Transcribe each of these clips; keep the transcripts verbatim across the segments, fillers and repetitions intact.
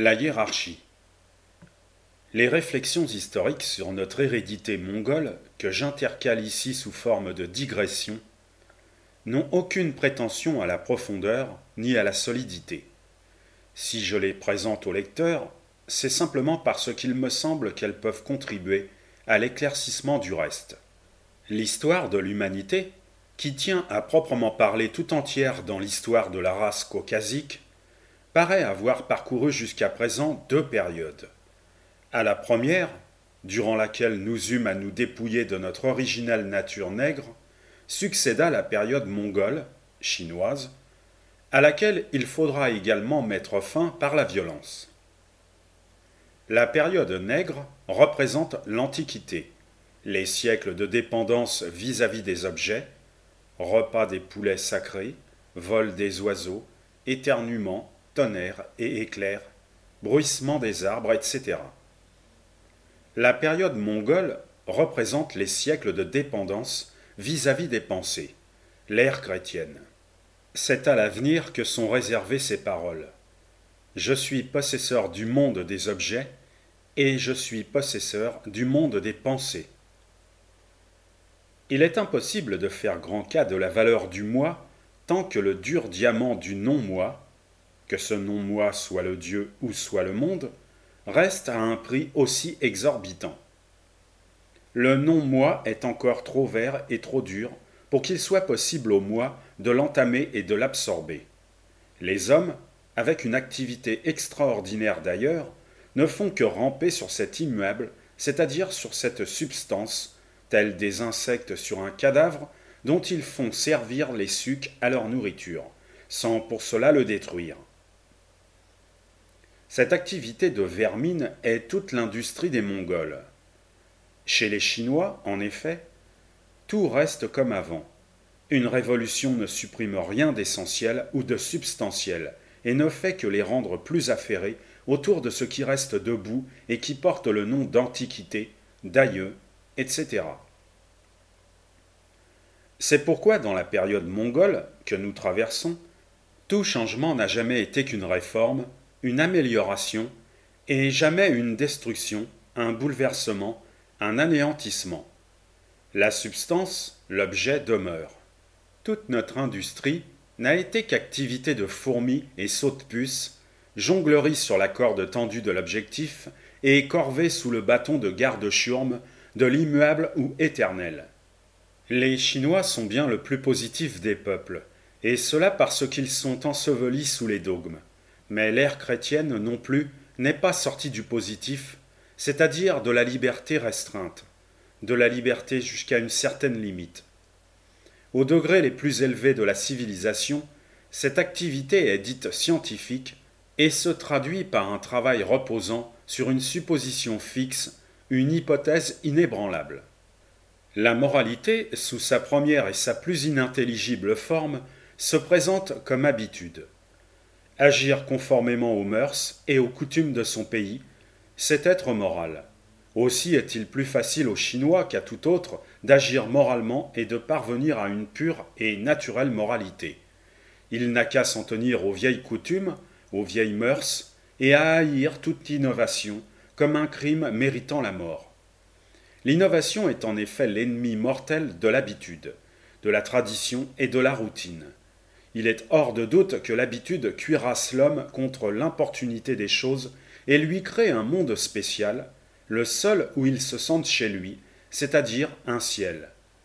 La hiérarchie. Les réflexions historiques sur notre hérédité mongole, que j'intercale ici sous forme de digression, n'ont aucune prétention à la profondeur ni à la solidité. Si je les présente au lecteur, c'est simplement parce qu'il me semble qu'elles peuvent contribuer à l'éclaircissement du reste. L'histoire de l'humanité, qui tient à proprement parler tout entière dans l'histoire de la race caucasique, paraît avoir parcouru jusqu'à présent deux périodes. À la première, durant laquelle nous eûmes à nous dépouiller de notre originelle nature nègre, succéda la période mongole, chinoise, à laquelle il faudra également mettre fin par la violence. La période nègre représente l'Antiquité, les siècles de dépendance vis-à-vis des objets, repas des poulets sacrés, vol des oiseaux, éternuements, tonnerre et éclairs, bruissement des arbres, et cetera. La période mongole représente les siècles de dépendance vis-à-vis des pensées, l'ère chrétienne. C'est à l'avenir que sont réservées ces paroles. Je suis possesseur du monde des objets et je suis possesseur du monde des pensées. Il est impossible de faire grand cas de la valeur du moi tant que le dur diamant du non-moi, que ce non-moi soit le Dieu ou soit le monde, reste à un prix aussi exorbitant. Le non-moi est encore trop vert et trop dur pour qu'il soit possible au moi de l'entamer et de l'absorber. Les hommes, avec une activité extraordinaire d'ailleurs, ne font que ramper sur cet immuable, c'est-à-dire sur cette substance, tels des insectes sur un cadavre, dont ils font servir les sucs à leur nourriture, sans pour cela le détruire. Cette activité de vermine est toute l'industrie des Mongols. Chez les Chinois, en effet, tout reste comme avant. Une révolution ne supprime rien d'essentiel ou de substantiel et ne fait que les rendre plus affairés autour de ce qui reste debout et qui porte le nom d'antiquité, d'aïeux, et cetera. C'est pourquoi dans la période mongole que nous traversons, tout changement n'a jamais été qu'une réforme, une amélioration, et jamais une destruction, un bouleversement, un anéantissement. La substance, l'objet demeure. Toute notre industrie n'a été qu'activité de fourmis et saute-puces, jonglerie sur la corde tendue de l'objectif et corvée sous le bâton de garde-chiourme de l'immuable ou éternel. Les Chinois sont bien le plus positif des peuples, et cela parce qu'ils sont ensevelis sous les dogmes. Mais l'ère chrétienne non plus n'est pas sortie du positif, c'est-à-dire de la liberté restreinte, de la liberté jusqu'à une certaine limite. Aux degrés les plus élevés de la civilisation, cette activité est dite scientifique et se traduit par un travail reposant sur une supposition fixe, une hypothèse inébranlable. La moralité, sous sa première et sa plus inintelligible forme, se présente comme habitude. Agir conformément aux mœurs et aux coutumes de son pays, c'est être moral. Aussi est-il plus facile aux Chinois qu'à tout autre d'agir moralement et de parvenir à une pure et naturelle moralité. Il n'a qu'à s'en tenir aux vieilles coutumes, aux vieilles mœurs, et à haïr toute innovation comme un crime méritant la mort. L'innovation est en effet l'ennemi mortel de l'habitude, de la tradition et de la routine. Il est hors de doute que l'habitude cuirasse l'homme contre l'importunité des choses et lui crée un monde spécial, le seul où il se sente chez lui, c'est-à-dire un ciel.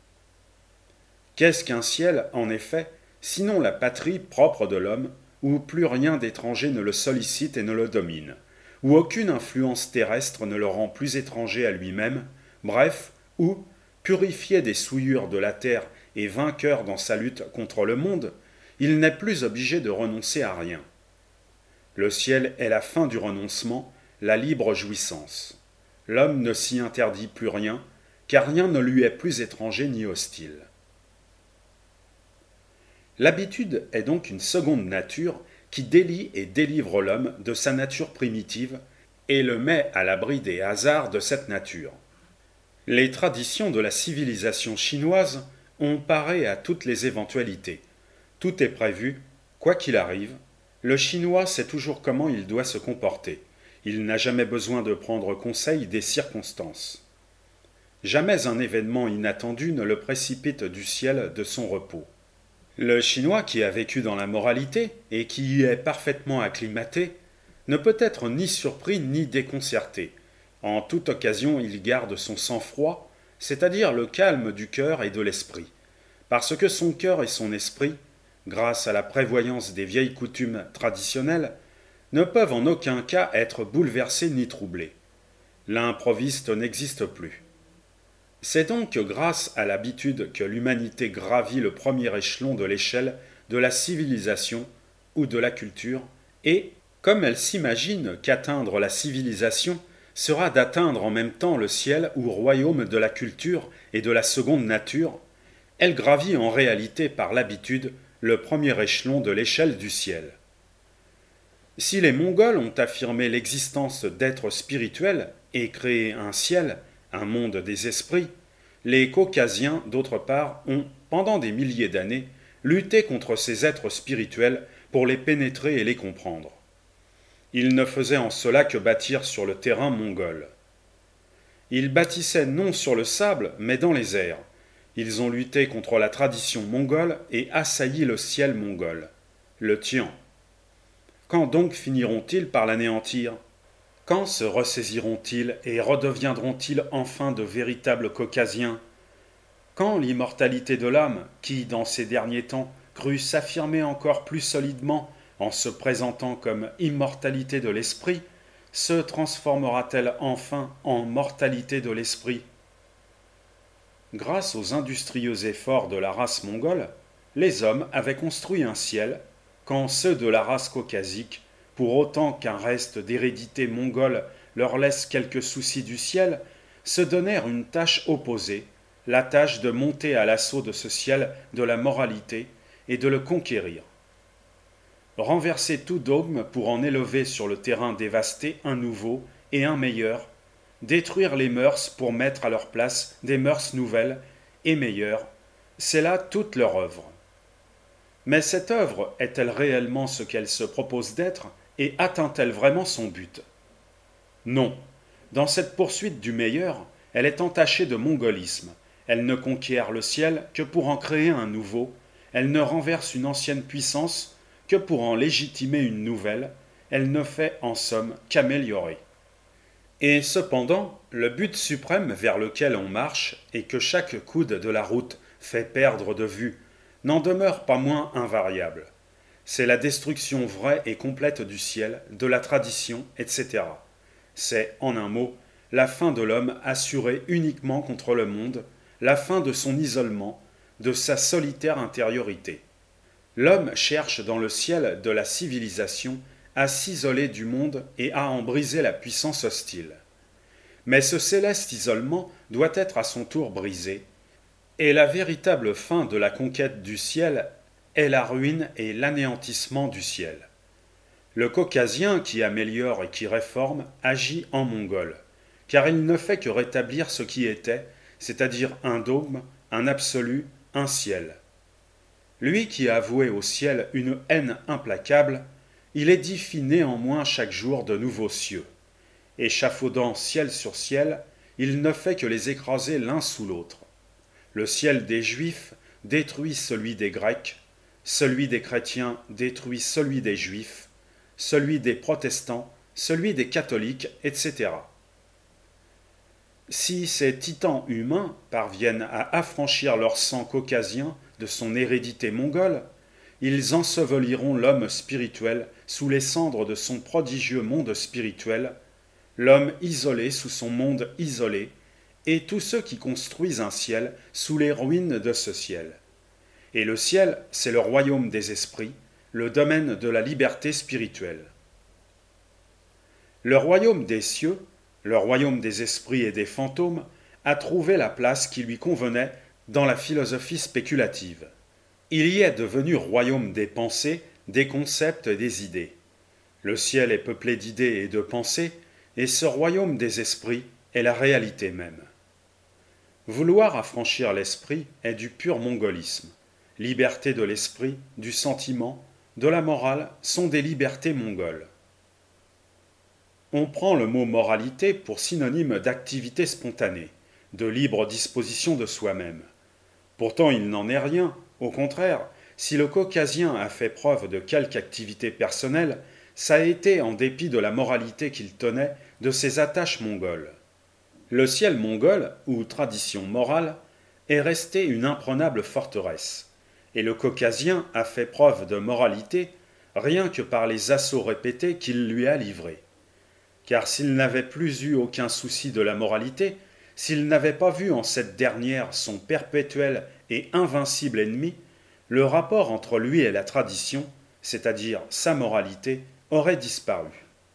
Qu'est-ce qu'un ciel, en effet, sinon la patrie propre de l'homme, où plus rien d'étranger ne le sollicite et ne le domine, où aucune influence terrestre ne le rend plus étranger à lui-même, bref, où, purifié des souillures de la terre et vainqueur dans sa lutte contre le monde, il n'est plus obligé de renoncer à rien. Le ciel est la fin du renoncement, la libre jouissance. L'homme ne s'y interdit plus rien, car rien ne lui est plus étranger ni hostile. L'habitude est donc une seconde nature qui délie et délivre l'homme de sa nature primitive et le met à l'abri des hasards de cette nature. Les traditions de la civilisation chinoise ont paré à toutes les éventualités. Tout est prévu, quoi qu'il arrive, Le Chinois sait toujours comment il doit se comporter. Il n'a jamais besoin de prendre conseil des circonstances. Jamais un événement inattendu ne le précipite du ciel de son repos. Le Chinois qui a vécu dans la moralité et qui y est parfaitement acclimaté ne peut être ni surpris ni déconcerté. En toute occasion, il garde son sang-froid, c'est-à-dire le calme du cœur et de l'esprit, parce que son cœur et son esprit, grâce à la prévoyance des vieilles coutumes traditionnelles, ne peuvent en aucun cas être bouleversés ni troublés. L'improviste n'existe plus. C'est donc grâce à l'habitude que l'humanité gravit le premier échelon de l'échelle de la civilisation ou de la culture, et, comme elle s'imagine qu'atteindre la civilisation sera d'atteindre en même temps le ciel ou royaume de la culture et de la seconde nature, elle gravit en réalité par l'habitude le premier échelon de l'échelle du ciel. Si les Mongols ont affirmé l'existence d'êtres spirituels et créé un ciel, un monde des esprits, les Caucasiens, d'autre part, ont, pendant des milliers d'années, lutté contre ces êtres spirituels pour les pénétrer et les comprendre. Ils ne faisaient en cela que bâtir sur le terrain mongol. Ils bâtissaient non sur le sable, mais dans les airs. Ils ont lutté contre la tradition mongole et assailli le ciel mongol, le Tian. Quand donc finiront-ils par l'anéantir ? Quand se ressaisiront-ils et redeviendront-ils enfin de véritables Caucasiens ? Quand l'immortalité de l'âme, qui, dans ces derniers temps, crut s'affirmer encore plus solidement en se présentant comme immortalité de l'esprit, se transformera-t-elle enfin en mortalité de l'esprit ? Grâce aux industrieux efforts de la race mongole, les hommes avaient construit un ciel, quand ceux de la race caucasique, pour autant qu'un reste d'hérédité mongole leur laisse quelques soucis du ciel, se donnèrent une tâche opposée, la tâche de monter à l'assaut de ce ciel de la moralité et de le conquérir. Renverser tout dogme pour en élever sur le terrain dévasté un nouveau et un meilleur, détruire les mœurs pour mettre à leur place des mœurs nouvelles et meilleures, c'est là toute leur œuvre. Mais cette œuvre est-elle réellement ce qu'elle se propose d'être et atteint-elle vraiment son but ? Non. Dans cette poursuite du meilleur, elle est entachée de mongolisme. Elle ne conquiert le ciel que pour en créer un nouveau. Elle ne renverse une ancienne puissance que pour en légitimer une nouvelle. Elle ne fait en somme qu'améliorer. Et cependant, le but suprême vers lequel on marche et que chaque coude de la route fait perdre de vue n'en demeure pas moins invariable. C'est la destruction vraie et complète du ciel, de la tradition, et cetera. C'est, en un mot, la fin de l'homme assurée uniquement contre le monde, la fin de son isolement, de sa solitaire intériorité. L'homme cherche dans le ciel de la civilisation à s'isoler du monde et à en briser la puissance hostile. Mais ce céleste isolement doit être à son tour brisé, et la véritable fin de la conquête du ciel est la ruine et l'anéantissement du ciel. Le Caucasien qui améliore et qui réforme agit en mongol, car il ne fait que rétablir ce qui était, c'est-à-dire un dogme, un absolu, un ciel. Lui qui a voué au ciel une haine implacable, il édifie néanmoins chaque jour de nouveaux cieux. Échafaudant ciel sur ciel, il ne fait que les écraser l'un sous l'autre. Le ciel des Juifs détruit celui des Grecs, celui des chrétiens détruit celui des Juifs, celui des protestants, celui des catholiques, et cetera. Si ces titans humains parviennent à affranchir leur sang caucasien de son hérédité mongole, ils enseveliront l'homme spirituel sous les cendres de son prodigieux monde spirituel, l'homme isolé sous son monde isolé, et tous ceux qui construisent un ciel sous les ruines de ce ciel. Et le ciel, c'est le royaume des esprits, le domaine de la liberté spirituelle. Le royaume des cieux, le royaume des esprits et des fantômes, a trouvé la place qui lui convenait dans la philosophie spéculative. Il y est devenu royaume des pensées, des concepts et des idées. Le ciel est peuplé d'idées et de pensées, et ce royaume des esprits est la réalité même. Vouloir affranchir l'esprit est du pur mongolisme, liberté de l'esprit, du sentiment, de la morale sont des libertés mongoles. On prend le mot moralité pour synonyme d'activité spontanée, de libre disposition de soi-même. Pourtant, il n'en est rien. Au contraire, si le Caucasien a fait preuve de quelque activité personnelle, ça a été en dépit de la moralité qu'il tenait de ses attaches mongoles. Le ciel mongol, ou tradition morale, est resté une imprenable forteresse, et le Caucasien a fait preuve de moralité rien que par les assauts répétés qu'il lui a livrés. Car s'il n'avait plus eu aucun souci de la moralité, s'il n'avait pas vu en cette dernière son perpétuel et invincible ennemi, le rapport entre lui et la tradition, c'est-à-dire sa moralité, aurait disparu.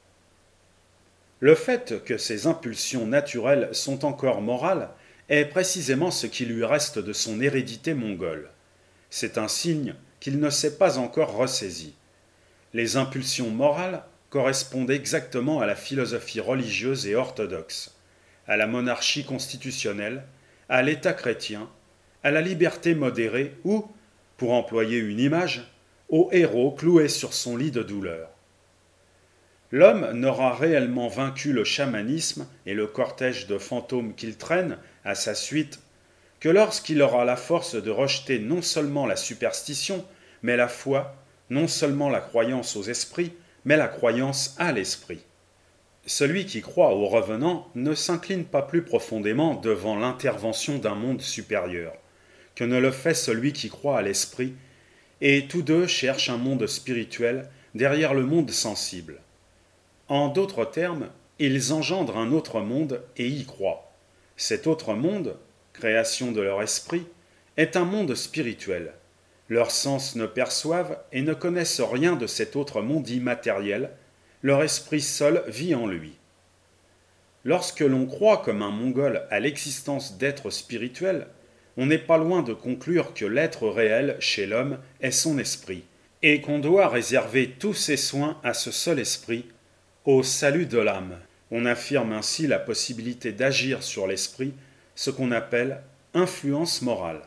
Le fait que ses impulsions naturelles sont encore morales est précisément ce qui lui reste de son hérédité mongole. C'est un signe qu'il ne s'est pas encore ressaisi. Les impulsions morales correspondent exactement à la philosophie religieuse et orthodoxe, à la monarchie constitutionnelle, à l'État chrétien, à la liberté modérée ou, pour employer une image, au héros cloué sur son lit de douleur. L'homme n'aura réellement vaincu le chamanisme et le cortège de fantômes qu'il traîne à sa suite que lorsqu'il aura la force de rejeter non seulement la superstition, mais la foi, non seulement la croyance aux esprits, mais la croyance à l'esprit. Celui qui croit au revenant ne s'incline pas plus profondément devant l'intervention d'un monde supérieur que ne le fait celui qui croit à l'esprit, et tous deux cherchent un monde spirituel derrière le monde sensible. En d'autres termes, ils engendrent un autre monde et y croient. Cet autre monde, création de leur esprit, est un monde spirituel. Leurs sens ne perçoivent et ne connaissent rien de cet autre monde immatériel, leur esprit seul vit en lui. Lorsque l'on croit comme un Mongol à l'existence d'êtres spirituels, on n'est pas loin de conclure que l'être réel chez l'homme est son esprit, et qu'on doit réserver tous ses soins à ce seul esprit, au salut de l'âme. On affirme ainsi la possibilité d'agir sur l'esprit, ce qu'on appelle influence morale.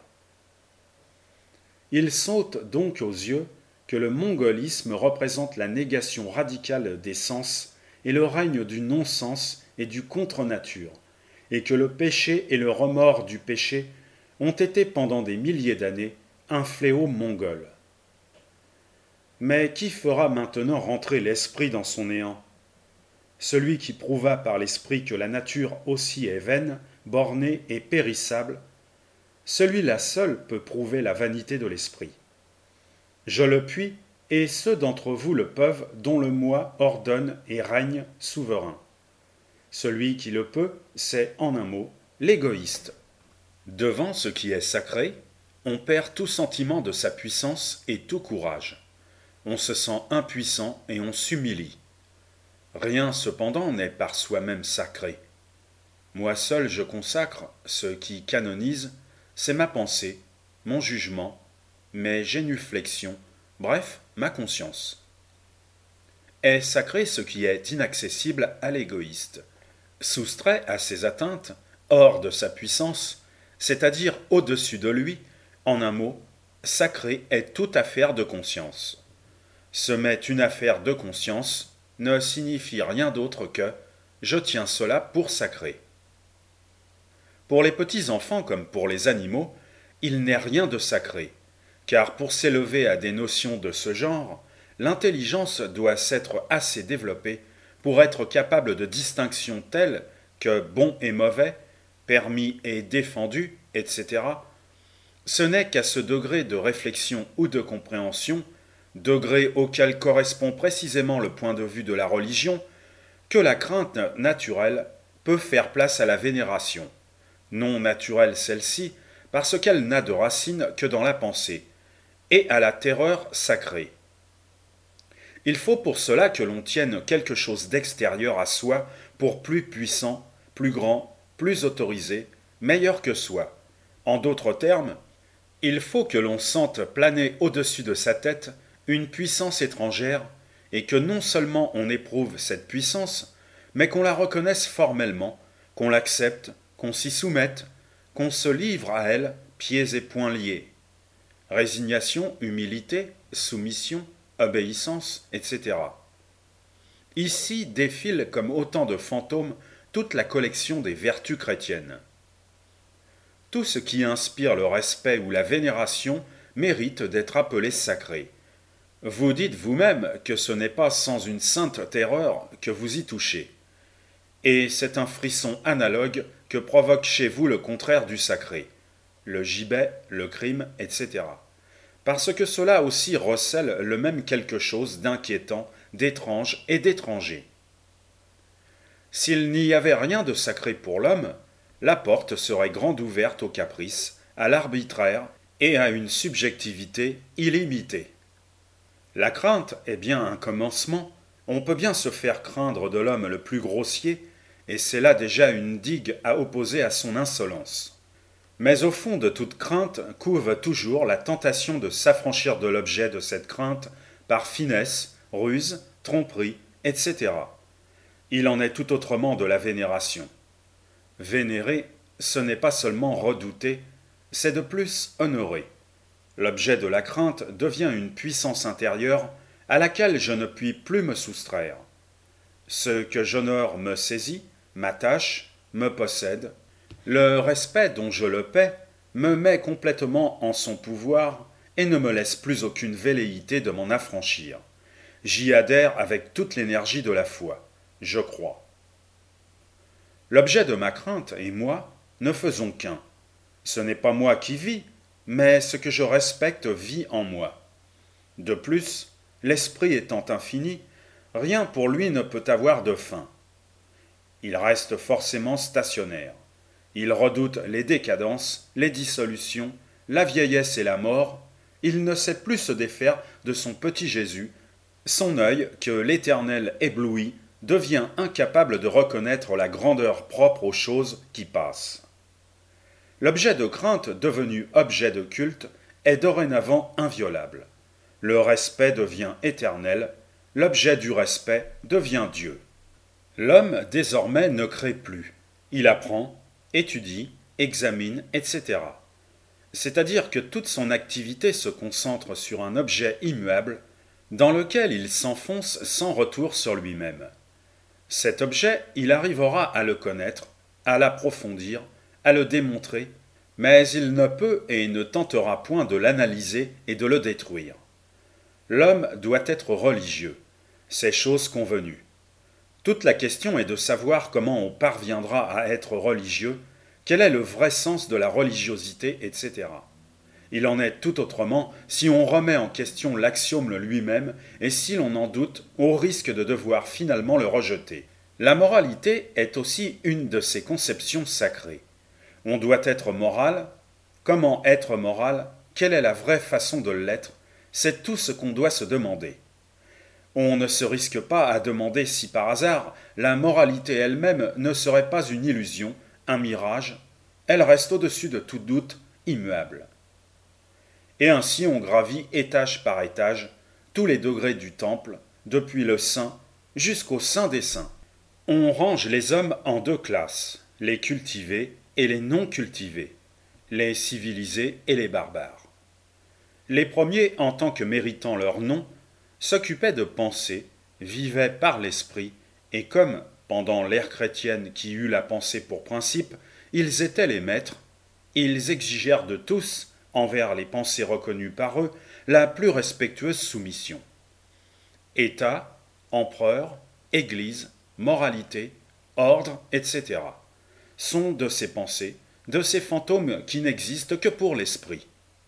Il saute donc aux yeux que le mongolisme représente la négation radicale des sens et le règne du non-sens et du contre-nature, et que le péché et le remords du péché ont été pendant des milliers d'années un fléau mongol. Mais qui fera maintenant rentrer l'esprit dans son néant ? Celui qui prouva par l'esprit que la nature aussi est vaine, bornée et périssable, celui-là seul peut prouver la vanité de l'esprit. Je le puis, et ceux d'entre vous le peuvent, dont le moi ordonne et règne souverain. Celui qui le peut, c'est, en un mot, l'égoïste. Devant ce qui est sacré, on perd tout sentiment de sa puissance et tout courage. On se sent impuissant et on s'humilie. Rien cependant n'est par soi-même sacré. Moi seul je consacre ce qui canonise, c'est ma pensée, mon jugement, mes génuflexions, bref, ma conscience. Est sacré ce qui est inaccessible à l'égoïste, soustrait à ses atteintes, hors de sa puissance, c'est-à-dire au-dessus de lui, en un mot, sacré est toute affaire de conscience. Se met une affaire de conscience ne signifie rien d'autre que « je tiens cela pour sacré ». Pour les petits enfants comme pour les animaux, il n'est rien de sacré, car pour s'élever à des notions de ce genre, l'intelligence doit s'être assez développée pour être capable de distinctions telles que bon et mauvais, permis et défendu, et cetera. Ce n'est qu'à ce degré de réflexion ou de compréhension, degré auquel correspond précisément le point de vue de la religion, que la crainte naturelle peut faire place à la vénération. Non naturelle celle-ci, parce qu'elle n'a de racine que dans la pensée, et à la terreur sacrée. Il faut pour cela que l'on tienne quelque chose d'extérieur à soi pour plus puissant, plus grand, plus autorisé, meilleur que soi. En d'autres termes, il faut que l'on sente planer au-dessus de sa tête une puissance étrangère, et que non seulement on éprouve cette puissance, mais qu'on la reconnaisse formellement, qu'on l'accepte, qu'on s'y soumette, qu'on se livre à elle, pieds et poings liés. Résignation, humilité, soumission, obéissance, et cetera. Ici défile comme autant de fantômes toute la collection des vertus chrétiennes. Tout ce qui inspire le respect ou la vénération mérite d'être appelé sacré. Vous dites vous-même que ce n'est pas sans une sainte terreur que vous y touchez. Et c'est un frisson analogue que provoque chez vous le contraire du sacré, le gibet, le crime, et cetera. Parce que cela aussi recèle le même quelque chose d'inquiétant, d'étrange et d'étranger. S'il n'y avait rien de sacré pour l'homme, la porte serait grande ouverte au caprice, à l'arbitraire et à une subjectivité illimitée. La crainte est bien un commencement, on peut bien se faire craindre de l'homme le plus grossier, et c'est là déjà une digue à opposer à son insolence. Mais au fond de toute crainte couve toujours la tentation de s'affranchir de l'objet de cette crainte par finesse, ruse, tromperie, et cetera. Il en est tout autrement de la vénération. Vénérer, ce n'est pas seulement redouter, c'est de plus honorer. L'objet de la crainte devient une puissance intérieure à laquelle je ne puis plus me soustraire. Ce que j'honore me saisit, m'attache, me possède. Le respect dont je le paie me met complètement en son pouvoir et ne me laisse plus aucune velléité de m'en affranchir. J'y adhère avec toute l'énergie de la foi. Je crois. L'objet de ma crainte et moi ne faisons qu'un. Ce n'est pas moi qui vis, mais ce que je respecte vit en moi. De plus, l'esprit étant infini, rien pour lui ne peut avoir de fin. Il reste forcément stationnaire. Il redoute les décadences, les dissolutions, la vieillesse et la mort. Il ne sait plus se défaire de son petit Jésus. Son œil, que l'Éternel éblouit, devient incapable de reconnaître la grandeur propre aux choses qui passent. L'objet de crainte devenu objet de culte est dorénavant inviolable. Le respect devient éternel, l'objet du respect devient Dieu. L'homme désormais ne crée plus. Il apprend, étudie, examine, et cetera. C'est-à-dire que toute son activité se concentre sur un objet immuable dans lequel il s'enfonce sans retour sur lui-même. Cet objet, il arrivera à le connaître, à l'approfondir, à le démontrer, mais il ne peut et ne tentera point de l'analyser et de le détruire. L'homme doit être religieux, c'est chose convenue. Toute la question est de savoir comment on parviendra à être religieux, quel est le vrai sens de la religiosité, et cetera. Il en est tout autrement si on remet en question l'axiome lui-même et si l'on en doute au risque de devoir finalement le rejeter. La moralité est aussi une de ces conceptions sacrées. On doit être moral. Comment être moral? Quelle est la vraie façon de l'être? C'est tout ce qu'on doit se demander. On ne se risque pas à demander si par hasard la moralité elle-même ne serait pas une illusion, un mirage. Elle reste au-dessus de tout doute, immuable. Et ainsi on gravit étage par étage tous les degrés du temple, depuis le saint jusqu'au saint des saints. On range les hommes en deux classes, les cultivés et les non cultivés, les civilisés et les barbares. Les premiers, en tant que méritant leur nom, s'occupaient de penser, vivaient par l'esprit, et comme, pendant l'ère chrétienne qui eut la pensée pour principe, ils étaient les maîtres, ils exigèrent de tous, envers les pensées reconnues par eux, la plus respectueuse soumission. État, empereur, Église, moralité, ordre, et cetera sont de ces pensées, de ces fantômes qui n'existent que pour l'esprit.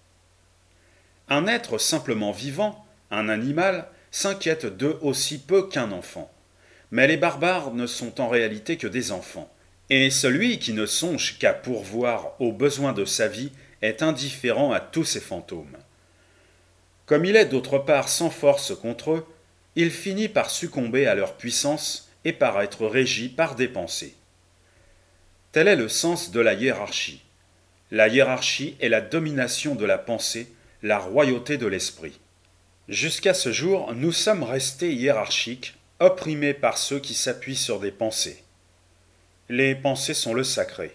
Un être simplement vivant, un animal, s'inquiète d'eux aussi peu qu'un enfant. Mais les barbares ne sont en réalité que des enfants, et celui qui ne songe qu'à pourvoir aux besoins de sa vie est indifférent à tous ces fantômes. Comme il est d'autre part sans force contre eux, il finit par succomber à leur puissance et par être régi par des pensées. Tel est le sens de la hiérarchie. La hiérarchie est la domination de la pensée, la royauté de l'esprit. Jusqu'à ce jour, nous sommes restés hiérarchiques, opprimés par ceux qui s'appuient sur des pensées. Les pensées sont le sacré.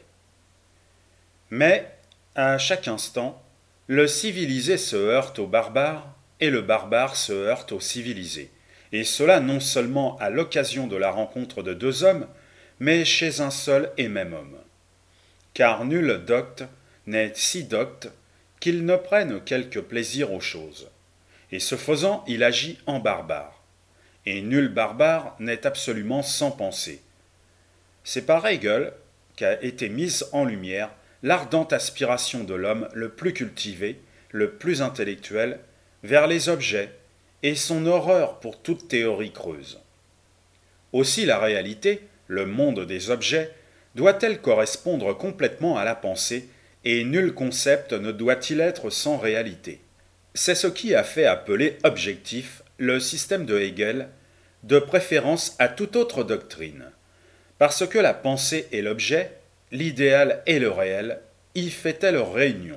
Mais, à chaque instant, le civilisé se heurte aux barbares et le barbare se heurte au civilisé, et cela non seulement à l'occasion de la rencontre de deux hommes, mais chez un seul et même homme. Car nul docte n'est si docte qu'il ne prenne quelque plaisir aux choses, et ce faisant il agit en barbare, et nul barbare n'est absolument sans pensée. C'est par Hegel qu'a été mise en lumière l'ardente aspiration de l'homme le plus cultivé, le plus intellectuel, vers les objets, et son horreur pour toute théorie creuse. Aussi la réalité, le monde des objets, doit-elle correspondre complètement à la pensée, et nul concept ne doit-il être sans réalité. C'est ce qui a fait appeler objectif le système de Hegel, de préférence à toute autre doctrine, parce que la pensée et l'objet, l'idéal et le réel, y fêtaient leur réunion.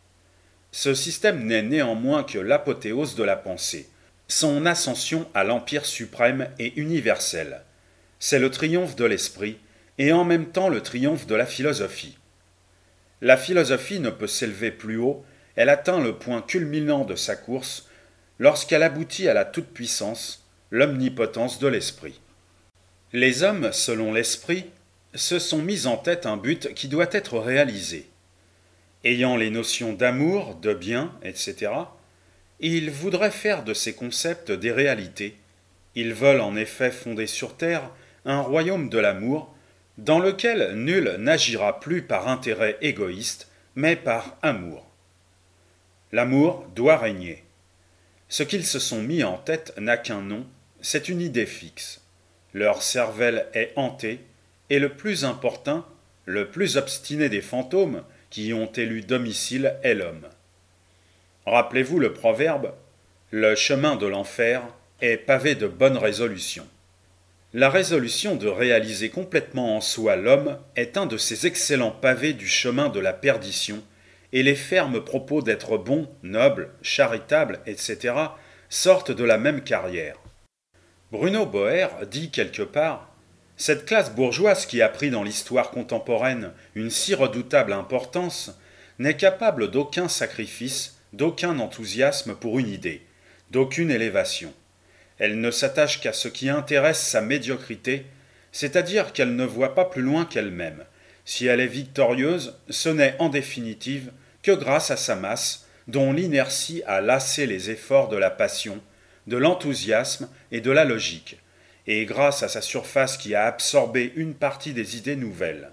Ce système n'est néanmoins que l'apothéose de la pensée, son ascension à l'empire suprême et universel. C'est le triomphe de l'esprit, et en même temps le triomphe de la philosophie. La philosophie ne peut s'élever plus haut, elle atteint le point culminant de sa course lorsqu'elle aboutit à la toute-puissance, l'omnipotence de l'esprit. Les hommes, selon l'esprit, se sont mis en tête un but qui doit être réalisé. Ayant les notions d'amour, de bien, et cetera, ils voudraient faire de ces concepts des réalités. Ils veulent en effet fonder sur terre un royaume de l'amour, dans lequel nul n'agira plus par intérêt égoïste, mais par amour. L'amour doit régner. Ce qu'ils se sont mis en tête n'a qu'un nom, c'est une idée fixe. Leur cervelle est hantée, et le plus importun, le plus obstiné des fantômes qui y ont élu domicile est l'homme. Rappelez-vous le proverbe « Le chemin de l'enfer est pavé de bonnes résolutions ». La résolution de réaliser complètement en soi l'homme est un de ces excellents pavés du chemin de la perdition, et les fermes propos d'être bon, noble, charitable, et cetera sortent de la même carrière. Bruno Boer dit quelque part « Cette classe bourgeoise qui a pris dans l'histoire contemporaine une si redoutable importance n'est capable d'aucun sacrifice, d'aucun enthousiasme pour une idée, d'aucune élévation. Elle ne s'attache qu'à ce qui intéresse sa médiocrité, c'est-à-dire qu'elle ne voit pas plus loin qu'elle-même. Si elle est victorieuse, ce n'est en définitive que grâce à sa masse, dont l'inertie a lassé les efforts de la passion, de l'enthousiasme et de la logique, et grâce à sa surface qui a absorbé une partie des idées nouvelles.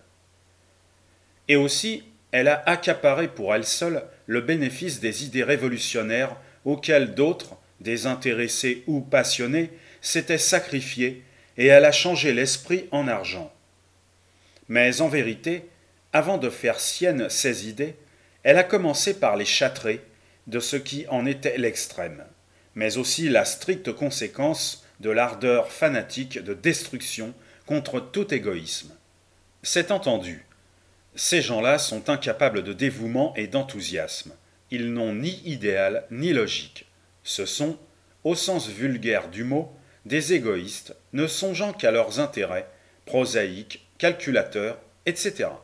Et aussi, elle a accaparé pour elle seule le bénéfice des idées révolutionnaires auxquelles d'autres, désintéressés ou passionnés, s'étaient sacrifiés, et elle a changé l'esprit en argent. Mais en vérité, avant de faire siennes ces idées, elle a commencé par les châtrer de ce qui en était l'extrême, mais aussi la stricte conséquence de l'ardeur fanatique de destruction contre tout égoïsme. C'est entendu. Ces gens-là sont incapables de dévouement et d'enthousiasme. Ils n'ont ni idéal ni logique. Ce sont, au sens vulgaire du mot, des égoïstes ne songeant qu'à leurs intérêts, prosaïques, calculateurs, et cetera.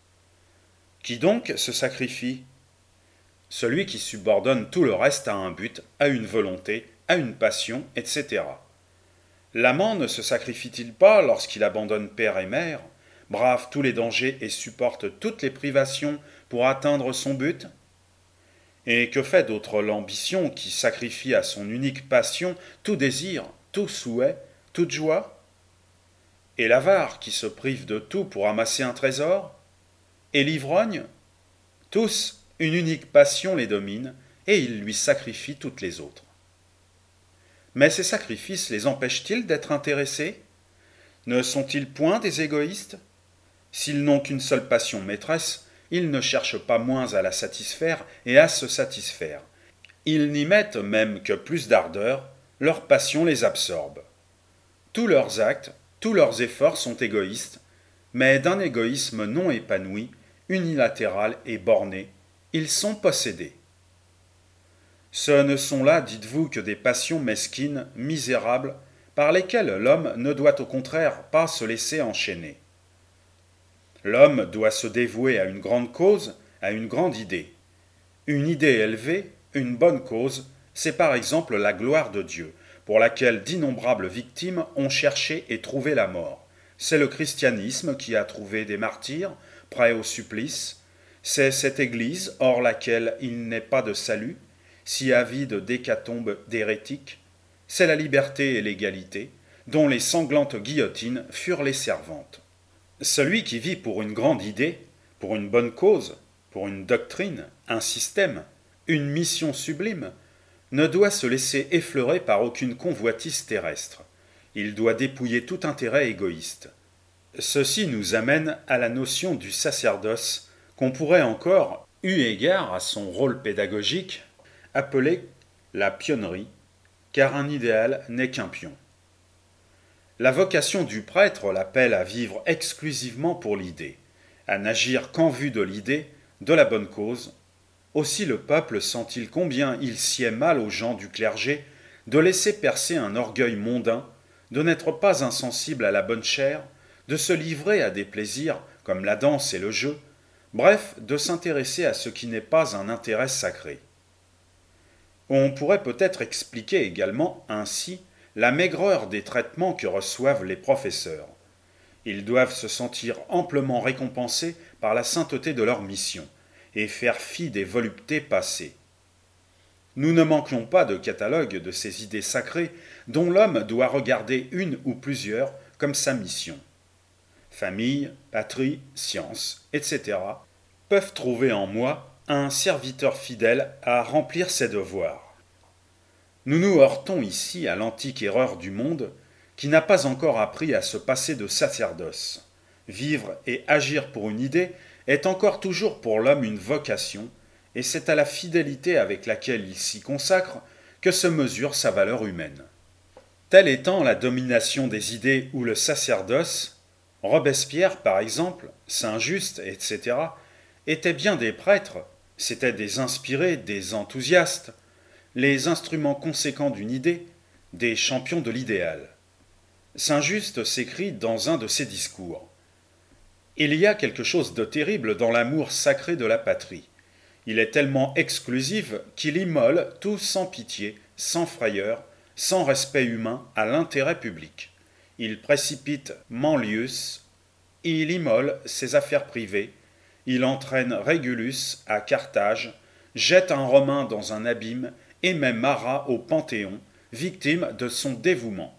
Qui donc se sacrifie ? Celui qui subordonne tout le reste à un but, à une volonté, à une passion, et cetera. L'amant ne se sacrifie-t-il pas lorsqu'il abandonne père et mère, brave tous les dangers et supporte toutes les privations pour atteindre son but ? Et que fait d'autre l'ambition qui sacrifie à son unique passion tout désir, tout souhait, toute joie ? Et l'avare qui se prive de tout pour amasser un trésor ? Et l'ivrogne ? Tous, une unique passion les domine, et ils lui sacrifient toutes les autres. Mais ces sacrifices les empêchent-ils d'être intéressés ? Ne sont-ils point des égoïstes ? S'ils n'ont qu'une seule passion maîtresse, ils ne cherchent pas moins à la satisfaire et à se satisfaire. Ils n'y mettent même que plus d'ardeur, leur passion les absorbe. Tous leurs actes, tous leurs efforts sont égoïstes, mais d'un égoïsme non épanoui, unilatéral et borné, ils sont possédés. Ce ne sont là, dites-vous, que des passions mesquines, misérables, par lesquelles l'homme ne doit au contraire pas se laisser enchaîner. L'homme doit se dévouer à une grande cause, à une grande idée. Une idée élevée, une bonne cause, c'est par exemple la gloire de Dieu, pour laquelle d'innombrables victimes ont cherché et trouvé la mort. C'est le christianisme qui a trouvé des martyrs, prêts au supplice. C'est cette Église, hors laquelle il n'est pas de salut, si avide d'hécatombes d'hérétiques. C'est la liberté et l'égalité, dont les sanglantes guillotines furent les servantes. Celui qui vit pour une grande idée, pour une bonne cause, pour une doctrine, un système, une mission sublime, ne doit se laisser effleurer par aucune convoitise terrestre. Il doit dépouiller tout intérêt égoïste. Ceci nous amène à la notion du sacerdoce, qu'on pourrait encore, eu égard à son rôle pédagogique, appeler la pionnerie, car un idéal n'est qu'un pion. La vocation du prêtre l'appelle à vivre exclusivement pour l'idée, à n'agir qu'en vue de l'idée, de la bonne cause. Aussi le peuple sent-il combien il sied mal aux gens du clergé de laisser percer un orgueil mondain, de n'être pas insensible à la bonne chair, de se livrer à des plaisirs comme la danse et le jeu, bref, de s'intéresser à ce qui n'est pas un intérêt sacré. On pourrait peut-être expliquer également ainsi la maigreur des traitements que reçoivent les professeurs. Ils doivent se sentir amplement récompensés par la sainteté de leur mission et faire fi des voluptés passées. Nous ne manquons pas de catalogue de ces idées sacrées dont l'homme doit regarder une ou plusieurs comme sa mission. Famille, patrie, science, et cetera peuvent trouver en moi un serviteur fidèle à remplir ses devoirs. Nous nous heurtons ici à l'antique erreur du monde qui n'a pas encore appris à se passer de sacerdoce. Vivre et agir pour une idée est encore toujours pour l'homme une vocation, et c'est à la fidélité avec laquelle il s'y consacre que se mesure sa valeur humaine. Telle étant la domination des idées ou le sacerdoce, Robespierre, par exemple, Saint-Just, et cetera, étaient bien des prêtres, c'étaient des inspirés, des enthousiastes, les instruments conséquents d'une idée, des champions de l'idéal. Saint-Just s'écrie dans un de ses discours. Il y a quelque chose de terrible dans l'amour sacré de la patrie. Il est tellement exclusif qu'il immole tout sans pitié, sans frayeur, sans respect humain à l'intérêt public. Il précipite Manlius, il immole ses affaires privées, il entraîne Régulus à Carthage, jette un Romain dans un abîme et met Marat au Panthéon, victime de son dévouement.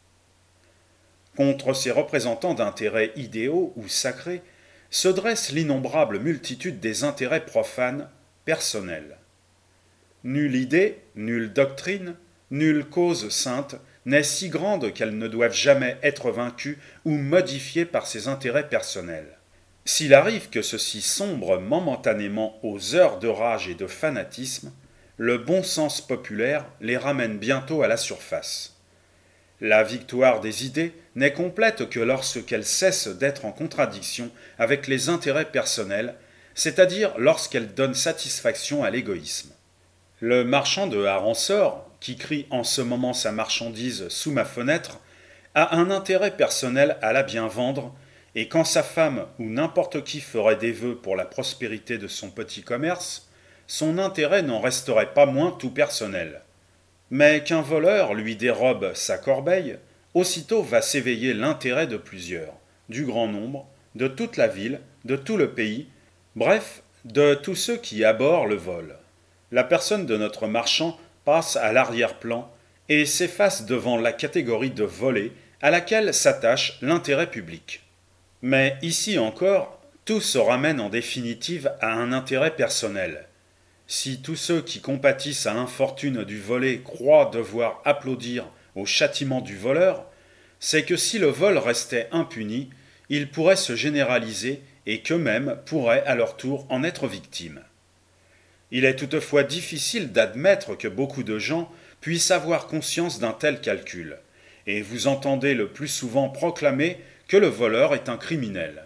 Contre ces représentants d'intérêts idéaux ou sacrés se dresse l'innombrable multitude des intérêts profanes, personnels. Nulle idée, nulle doctrine, nulle cause sainte n'est si grande qu'elle ne doive jamais être vaincue ou modifiée par ses intérêts personnels. S'il arrive que ceux-ci sombrent momentanément aux heures de rage et de fanatisme, le bon sens populaire les ramène bientôt à la surface. La victoire des idées n'est complète que lorsqu'elle cesse d'être en contradiction avec les intérêts personnels, c'est-à-dire lorsqu'elle donne satisfaction à l'égoïsme. Le marchand de Haransor, qui crie en ce moment sa marchandise sous ma fenêtre, a un intérêt personnel à la bien vendre, et quand sa femme ou n'importe qui ferait des vœux pour la prospérité de son petit commerce, son intérêt n'en resterait pas moins tout personnel. Mais qu'un voleur lui dérobe sa corbeille, aussitôt va s'éveiller l'intérêt de plusieurs, du grand nombre, de toute la ville, de tout le pays, bref, de tous ceux qui abhorrent le vol. La personne de notre marchand passe à l'arrière-plan et s'efface devant la catégorie de volés à laquelle s'attache l'intérêt public. Mais ici encore, tout se ramène en définitive à un intérêt personnel. Si tous ceux qui compatissent à l'infortune du volé croient devoir applaudir au châtiment du voleur, c'est que si le vol restait impuni, il pourrait se généraliser et qu'eux-mêmes pourraient à leur tour en être victimes. Il est toutefois difficile d'admettre que beaucoup de gens puissent avoir conscience d'un tel calcul, et vous entendez le plus souvent proclamer que le voleur est un criminel.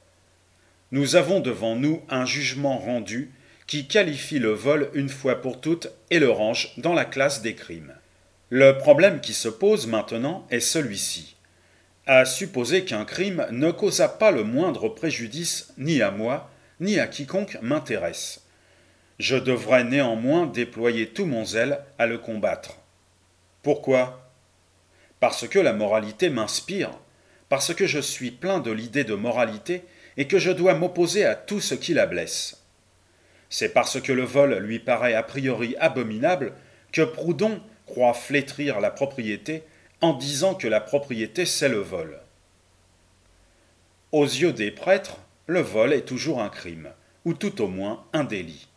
Nous avons devant nous un jugement rendu qui qualifie le vol une fois pour toutes et le range dans la classe des crimes. Le problème qui se pose maintenant est celui-ci. À supposer qu'un crime ne causa pas le moindre préjudice ni à moi, ni à quiconque m'intéresse. Je devrais néanmoins déployer tout mon zèle à le combattre. Pourquoi? Parce que la moralité m'inspire, parce que je suis plein de l'idée de moralité et que je dois m'opposer à tout ce qui la blesse. C'est parce que le vol lui paraît a priori abominable que Proudhon croit flétrir la propriété en disant que la propriété c'est le vol. Aux yeux des prêtres, le vol est toujours un crime, ou tout au moins un délit.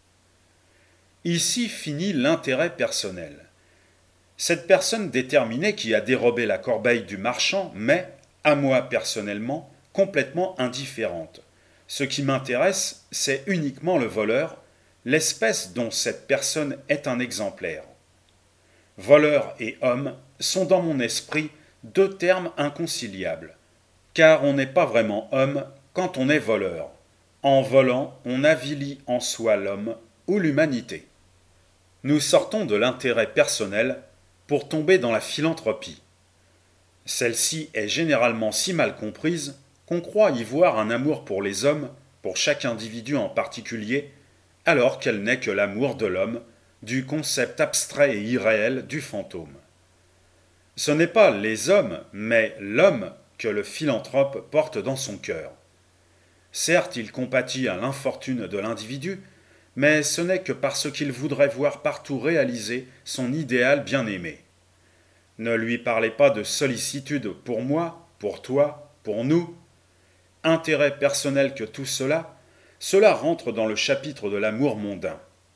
Ici finit l'intérêt personnel. Cette personne déterminée qui a dérobé la corbeille du marchand m'est, à moi personnellement, complètement indifférente. Ce qui m'intéresse, c'est uniquement le voleur, l'espèce dont cette personne est un exemplaire. Voleur et homme sont dans mon esprit deux termes inconciliables, car on n'est pas vraiment homme quand on est voleur. En volant, on avilit en soi l'homme ou l'humanité. Nous sortons de l'intérêt personnel pour tomber dans la philanthropie. Celle-ci est généralement si mal comprise qu'on croit y voir un amour pour les hommes, pour chaque individu en particulier, alors qu'elle n'est que l'amour de l'homme, du concept abstrait et irréel du fantôme. Ce n'est pas les hommes, mais l'homme que le philanthrope porte dans son cœur. Certes, il compatit à l'infortune de l'individu, mais ce n'est que parce qu'il voudrait voir partout réaliser son idéal bien-aimé. Ne lui parlez pas de sollicitude pour moi, pour toi, pour nous. Intérêt personnel que tout cela, cela rentre dans le chapitre de l'amour mondain.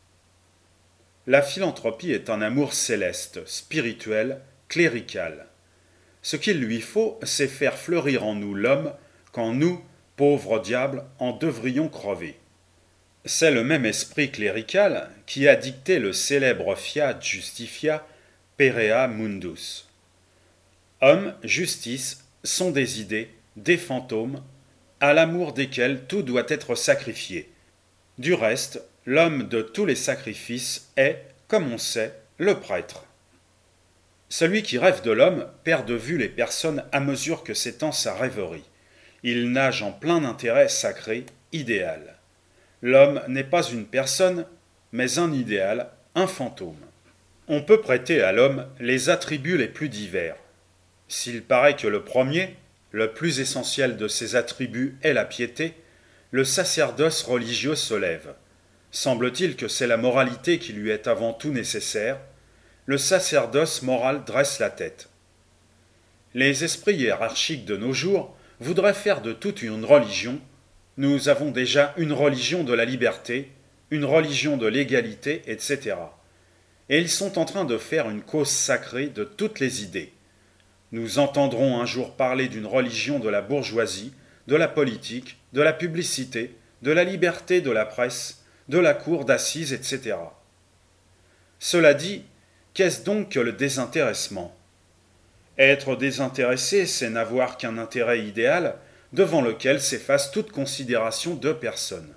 La philanthropie est un amour céleste, spirituel, clérical. Ce qu'il lui faut, c'est faire fleurir en nous l'homme, quand nous, pauvres diables, en devrions crever. C'est le même esprit clérical qui a dicté le célèbre fiat justifia perea mundus. Homme, justice sont des idées, des fantômes, à l'amour desquels tout doit être sacrifié. Du reste, l'homme de tous les sacrifices est, comme on sait, le prêtre. Celui qui rêve de l'homme perd de vue les personnes à mesure que s'étend sa rêverie. Il nage en plein intérêt sacré, idéal. L'homme n'est pas une personne, mais un idéal, un fantôme. On peut prêter à l'homme les attributs les plus divers. S'il paraît que le premier, le plus essentiel de ces attributs est la piété, le sacerdoce religieux se lève. Semble-t-il que c'est la moralité qui lui est avant tout nécessaire, le sacerdoce moral dresse la tête. Les esprits hiérarchiques de nos jours voudraient faire de toute une religion. Nous avons déjà une religion de la liberté, une religion de l'égalité, et cetera. Et ils sont en train de faire une cause sacrée de toutes les idées. Nous entendrons un jour parler d'une religion de la bourgeoisie, de la politique, de la publicité, de la liberté de la presse, de la cour d'assises, et cetera. Cela dit, qu'est-ce donc que le désintéressement? Être désintéressé, c'est n'avoir qu'un intérêt idéal devant lequel s'efface toute considération de personne.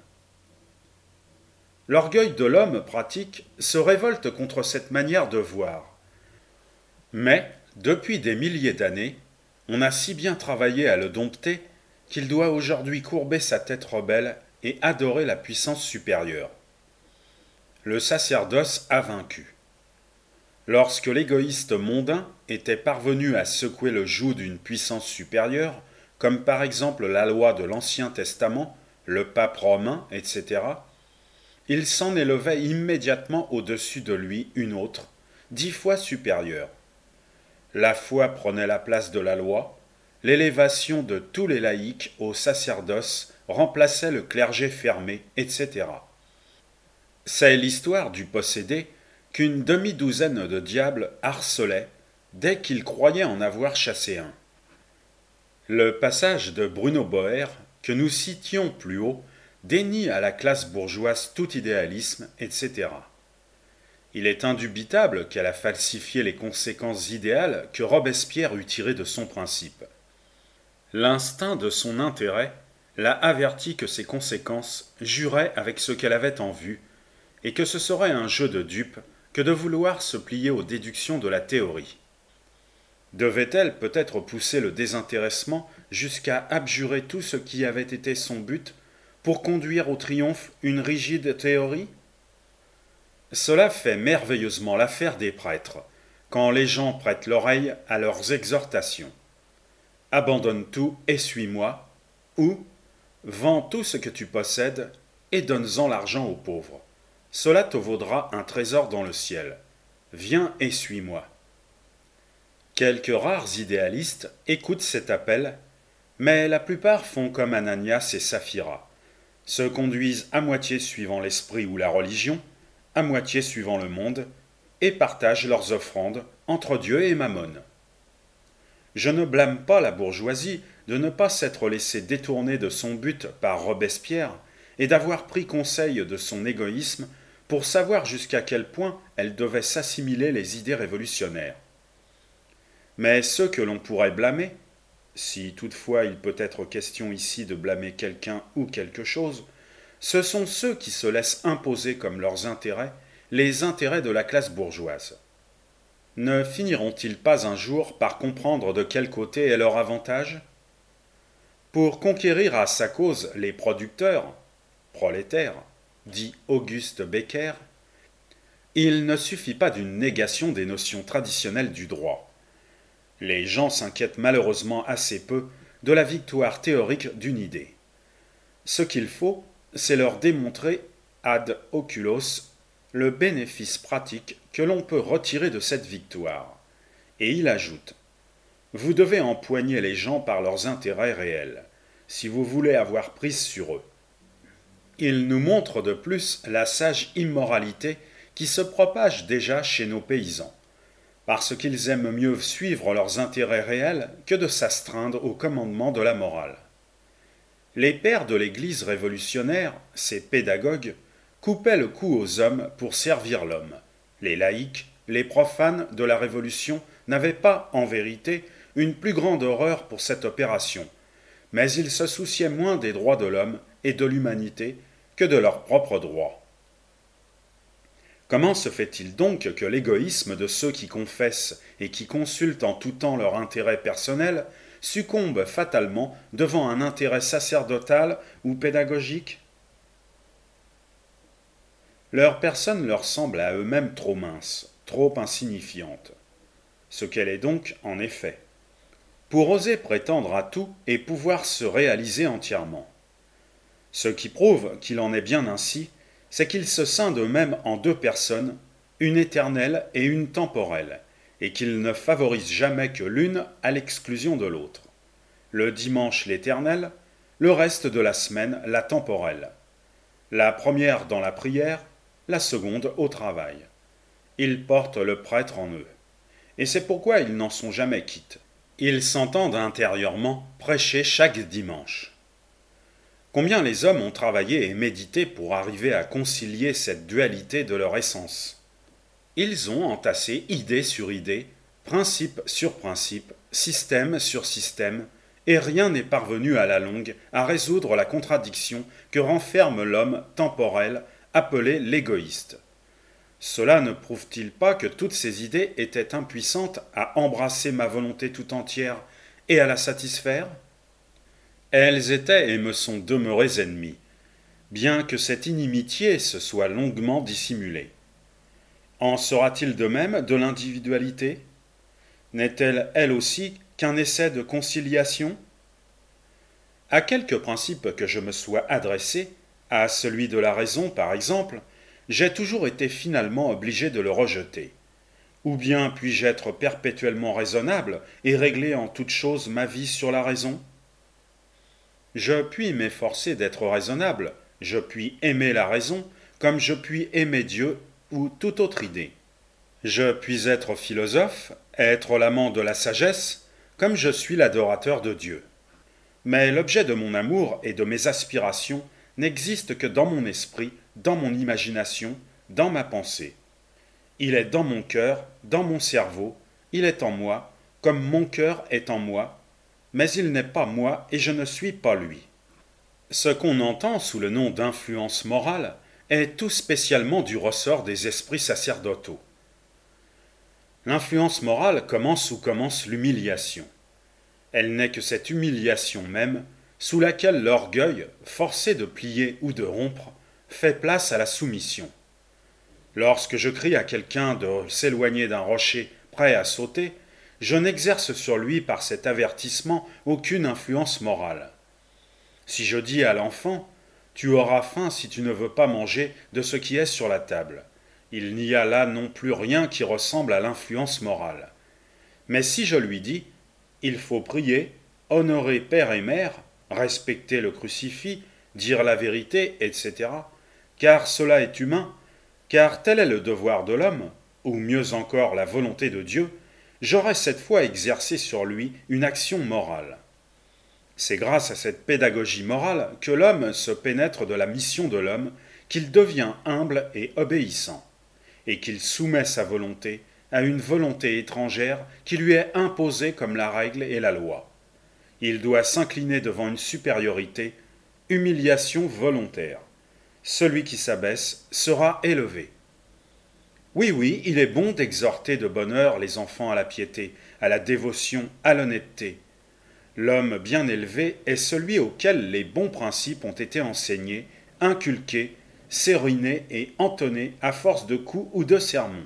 L'orgueil de l'homme pratique se révolte contre cette manière de voir. Mais, depuis des milliers d'années, on a si bien travaillé à le dompter qu'il doit aujourd'hui courber sa tête rebelle et adorer la puissance supérieure. Le sacerdoce a vaincu. Lorsque l'égoïste mondain était parvenu à secouer le joug d'une puissance supérieure, comme par exemple la loi de l'Ancien Testament, le pape romain, et cetera, il s'en élevait immédiatement au-dessus de lui une autre, dix fois supérieure. La foi prenait la place de la loi, l'élévation de tous les laïcs au sacerdoce remplaçait le clergé fermé, et cetera. C'est l'histoire du possédé qu'une demi-douzaine de diables harcelaient dès qu'ils croyaient en avoir chassé un. Le passage de Bruno Boer, que nous citions plus haut, dénie à la classe bourgeoise tout idéalisme, et cetera. Il est indubitable qu'elle a falsifié les conséquences idéales que Robespierre eût tirées de son principe. L'instinct de son intérêt l'a averti que ces conséquences juraient avec ce qu'elle avait en vue, et que ce serait un jeu de dupes que de vouloir se plier aux déductions de la théorie. Devait-elle peut-être pousser le désintéressement jusqu'à abjurer tout ce qui avait été son but pour conduire au triomphe une rigide théorie? Cela fait merveilleusement l'affaire des prêtres, quand les gens prêtent l'oreille à leurs exhortations. Abandonne tout et suis-moi, ou vends tout ce que tu possèdes et donne-en l'argent aux pauvres. Cela te vaudra un trésor dans le ciel. Viens et suis-moi. Quelques rares idéalistes écoutent cet appel, mais la plupart font comme Ananias et Saphira, se conduisent à moitié suivant l'esprit ou la religion, à moitié suivant le monde, et partagent leurs offrandes entre Dieu et Mammon. Je ne blâme pas la bourgeoisie de ne pas s'être laissée détourner de son but par Robespierre et d'avoir pris conseil de son égoïsme pour savoir jusqu'à quel point elle devait s'assimiler les idées révolutionnaires. Mais ceux que l'on pourrait blâmer, si toutefois il peut être question ici de blâmer quelqu'un ou quelque chose, ce sont ceux qui se laissent imposer comme leurs intérêts les intérêts de la classe bourgeoise. Ne finiront-ils pas un jour par comprendre de quel côté est leur avantage ? Pour conquérir à sa cause les producteurs, prolétaires, dit Auguste Becker, il ne suffit pas d'une négation des notions traditionnelles du droit. Les gens s'inquiètent malheureusement assez peu de la victoire théorique d'une idée. Ce qu'il faut, c'est leur démontrer ad oculos le bénéfice pratique que l'on peut retirer de cette victoire. Et il ajoute : vous devez empoigner les gens par leurs intérêts réels, si vous voulez avoir prise sur eux. Il nous montre de plus la sage immoralité qui se propage déjà chez nos paysans, parce qu'ils aiment mieux suivre leurs intérêts réels que de s'astreindre au commandement de la morale. Les pères de l'Église révolutionnaire, ces pédagogues, coupaient le cou aux hommes pour servir l'homme. Les laïcs, les profanes de la Révolution n'avaient pas, en vérité, une plus grande horreur pour cette opération, mais ils se souciaient moins des droits de l'homme et de l'humanité que de leurs propres droits. Comment se fait-il donc que l'égoïsme de ceux qui confessent et qui consultent en tout temps leur intérêt personnel succombe fatalement devant un intérêt sacerdotal ou pédagogique ? Leur personne leur semble à eux-mêmes trop mince, trop insignifiante. Ce qu'elle est donc, en effet, pour oser prétendre à tout et pouvoir se réaliser entièrement. Ce qui prouve qu'il en est bien ainsi, c'est qu'ils se scindent eux-mêmes en deux personnes, une éternelle et une temporelle, et qu'ils ne favorisent jamais que l'une à l'exclusion de l'autre. Le dimanche l'éternel, le reste de la semaine la temporelle. La première dans la prière, la seconde au travail. Ils portent le prêtre en eux. Et c'est pourquoi ils n'en sont jamais quittes. Ils s'entendent intérieurement prêcher chaque dimanche. Combien les hommes ont travaillé et médité pour arriver à concilier cette dualité de leur essence. Ils ont entassé idée sur idée, principe sur principe, système sur système, et rien n'est parvenu à la longue à résoudre la contradiction que renferme l'homme temporel appelé l'égoïste. Cela ne prouve-t-il pas que toutes ces idées étaient impuissantes à embrasser ma volonté tout entière et à la satisfaire ? Elles étaient et me sont demeurées ennemies, bien que cette inimitié se soit longuement dissimulée. En sera-t-il de même de l'individualité ? N'est-elle elle aussi qu'un essai de conciliation ? À quelque principe que je me sois adressé, à celui de la raison par exemple, j'ai toujours été finalement obligé de le rejeter. Ou bien puis-je être perpétuellement raisonnable et régler en toute chose ma vie sur la raison ? Je puis m'efforcer d'être raisonnable, je puis aimer la raison, comme je puis aimer Dieu ou toute autre idée. Je puis être philosophe, être l'amant de la sagesse, comme je suis l'adorateur de Dieu. Mais l'objet de mon amour et de mes aspirations n'existe que dans mon esprit, dans mon imagination, dans ma pensée. Il est dans mon cœur, dans mon cerveau, il est en moi, comme mon cœur est en moi, mais il n'est pas moi et je ne suis pas lui. Ce qu'on entend sous le nom d'influence morale est tout spécialement du ressort des esprits sacerdotaux. L'influence morale commence où commence l'humiliation. Elle n'est que cette humiliation même sous laquelle l'orgueil, forcé de plier ou de rompre, fait place à la soumission. Lorsque je crie à quelqu'un de s'éloigner d'un rocher prêt à sauter, je n'exerce sur lui par cet avertissement aucune influence morale. Si je dis à l'enfant « Tu auras faim si tu ne veux pas manger de ce qui est sur la table », il n'y a là non plus rien qui ressemble à l'influence morale. Mais si je lui dis « Il faut prier, honorer père et mère, respecter le crucifix, dire la vérité, et cetera, car cela est humain, car tel est le devoir de l'homme, ou mieux encore la volonté de Dieu, j'aurai cette fois exercé sur lui une action morale. C'est grâce à cette pédagogie morale que l'homme se pénètre de la mission de l'homme, qu'il devient humble et obéissant, et qu'il soumet sa volonté à une volonté étrangère qui lui est imposée comme la règle et la loi. Il doit s'incliner devant une supériorité, humiliation volontaire. Celui qui s'abaisse sera élevé. Oui, oui, il est bon d'exhorter de bonne heure les enfants à la piété, à la dévotion, à l'honnêteté. L'homme bien élevé est celui auquel les bons principes ont été enseignés, inculqués, sérinés et entonnés à force de coups ou de sermons.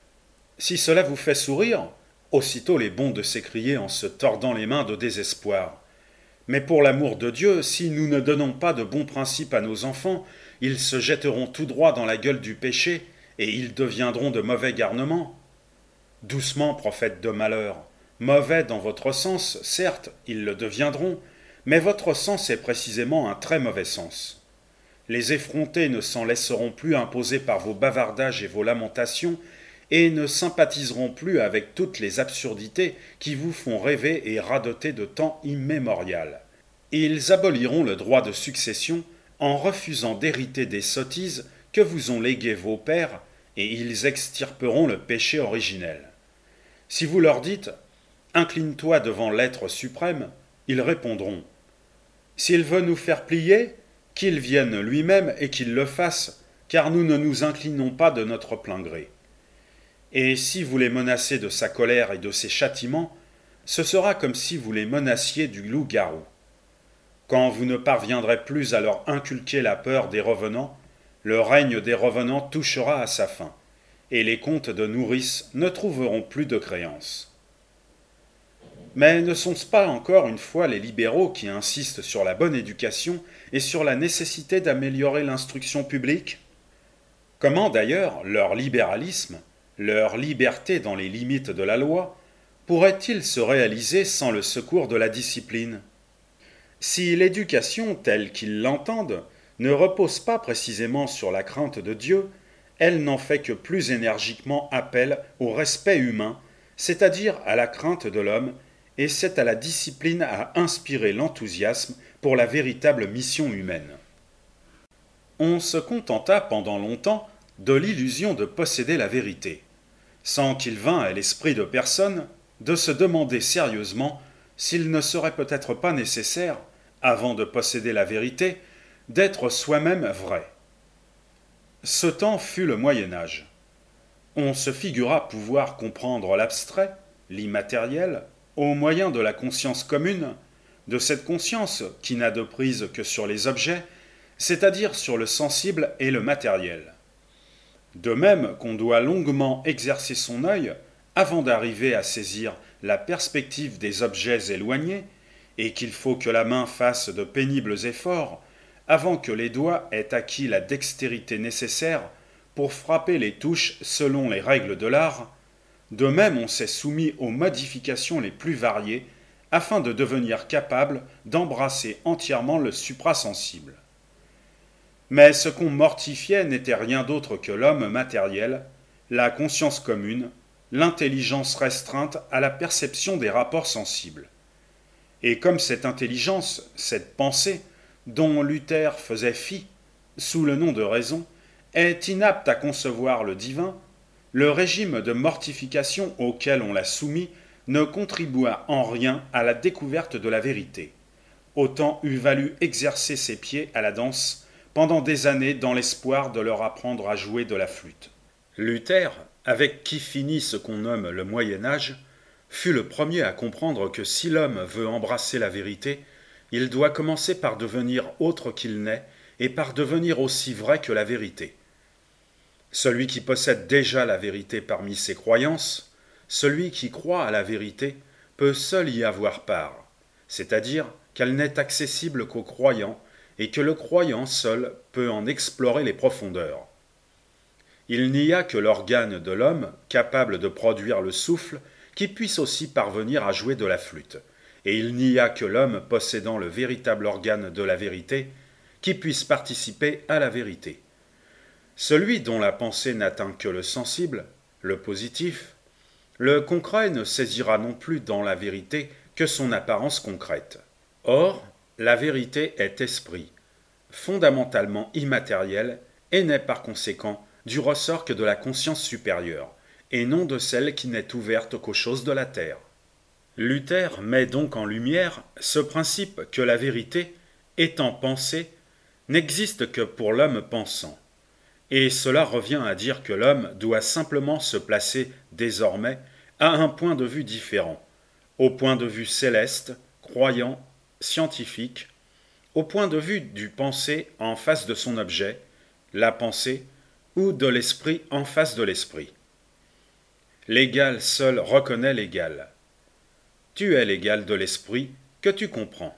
Si cela vous fait sourire, aussitôt il est bon de s'écrier en se tordant les mains de désespoir. Mais pour l'amour de Dieu, si nous ne donnons pas de bons principes à nos enfants, ils se jetteront tout droit dans la gueule du péché, et ils deviendront de mauvais garnements. Doucement, prophètes de malheur, mauvais dans votre sens, certes, ils le deviendront, mais votre sens est précisément un très mauvais sens. Les effrontés ne s'en laisseront plus imposer par vos bavardages et vos lamentations, et ne sympathiseront plus avec toutes les absurdités qui vous font rêver et radoter de temps immémorial. Ils aboliront le droit de succession en refusant d'hériter des sottises que vous ont léguées vos pères, et ils extirperont le péché originel. Si vous leur dites « Incline-toi devant l'être suprême », ils répondront « S'il veut nous faire plier, qu'il vienne lui-même et qu'il le fasse, car nous ne nous inclinons pas de notre plein gré. » Et si vous les menacez de sa colère et de ses châtiments, ce sera comme si vous les menaciez du loup-garou. Quand vous ne parviendrez plus à leur inculquer la peur des revenants, le règne des revenants touchera à sa fin, et les comptes de nourrice ne trouveront plus de créance. Mais ne sont-ce pas encore une fois les libéraux qui insistent sur la bonne éducation et sur la nécessité d'améliorer l'instruction publique ? Comment d'ailleurs leur libéralisme, leur liberté dans les limites de la loi, pourrait-il se réaliser sans le secours de la discipline ? Si l'éducation telle qu'ils l'entendent ne repose pas précisément sur la crainte de Dieu, elle n'en fait que plus énergiquement appel au respect humain, c'est-à-dire à la crainte de l'homme, et c'est à la discipline à inspirer l'enthousiasme pour la véritable mission humaine. On se contenta pendant longtemps de l'illusion de posséder la vérité, sans qu'il vînt à l'esprit de personne de se demander sérieusement s'il ne serait peut-être pas nécessaire, avant de posséder la vérité, d'être soi-même vrai. Ce temps fut le Moyen-Âge. On se figura pouvoir comprendre l'abstrait, l'immatériel, au moyen de la conscience commune, de cette conscience qui n'a de prise que sur les objets, c'est-à-dire sur le sensible et le matériel. De même qu'on doit longuement exercer son œil avant d'arriver à saisir la perspective des objets éloignés, et qu'il faut que la main fasse de pénibles efforts avant que les doigts aient acquis la dextérité nécessaire pour frapper les touches selon les règles de l'art, de même on s'est soumis aux modifications les plus variées afin de devenir capable d'embrasser entièrement le suprasensible. Mais ce qu'on mortifiait n'était rien d'autre que l'homme matériel, la conscience commune, l'intelligence restreinte à la perception des rapports sensibles. Et comme cette intelligence, cette pensée, dont Luther faisait fi, sous le nom de raison, est inapte à concevoir le divin, le régime de mortification auquel on l'a soumis ne contribua en rien à la découverte de la vérité. Autant eût valu exercer ses pieds à la danse pendant des années dans l'espoir de leur apprendre à jouer de la flûte. Luther, avec qui finit ce qu'on nomme le Moyen-Âge, fut le premier à comprendre que si l'homme veut embrasser la vérité, il doit commencer par devenir autre qu'il n'est et par devenir aussi vrai que la vérité. Celui qui possède déjà la vérité parmi ses croyances, celui qui croit à la vérité, peut seul y avoir part, c'est-à-dire qu'elle n'est accessible qu'aux croyants et que le croyant seul peut en explorer les profondeurs. Il n'y a que l'organe de l'homme, capable de produire le souffle, qui puisse aussi parvenir à jouer de la flûte, et il n'y a que l'homme possédant le véritable organe de la vérité, qui puisse participer à la vérité. Celui dont la pensée n'atteint que le sensible, le positif, le concret ne saisira non plus dans la vérité que son apparence concrète. Or, la vérité est esprit, fondamentalement immatériel, et n'est par conséquent du ressort que de la conscience supérieure, et non de celle qui n'est ouverte qu'aux choses de la terre. Luther met donc en lumière ce principe que la vérité, étant pensée, n'existe que pour l'homme pensant. Et cela revient à dire que l'homme doit simplement se placer désormais à un point de vue différent, au point de vue céleste, croyant, scientifique, au point de vue du pensée en face de son objet, la pensée, ou de l'esprit en face de l'esprit. L'égal seul reconnaît l'égal. Tu es l'égal de l'esprit que tu comprends.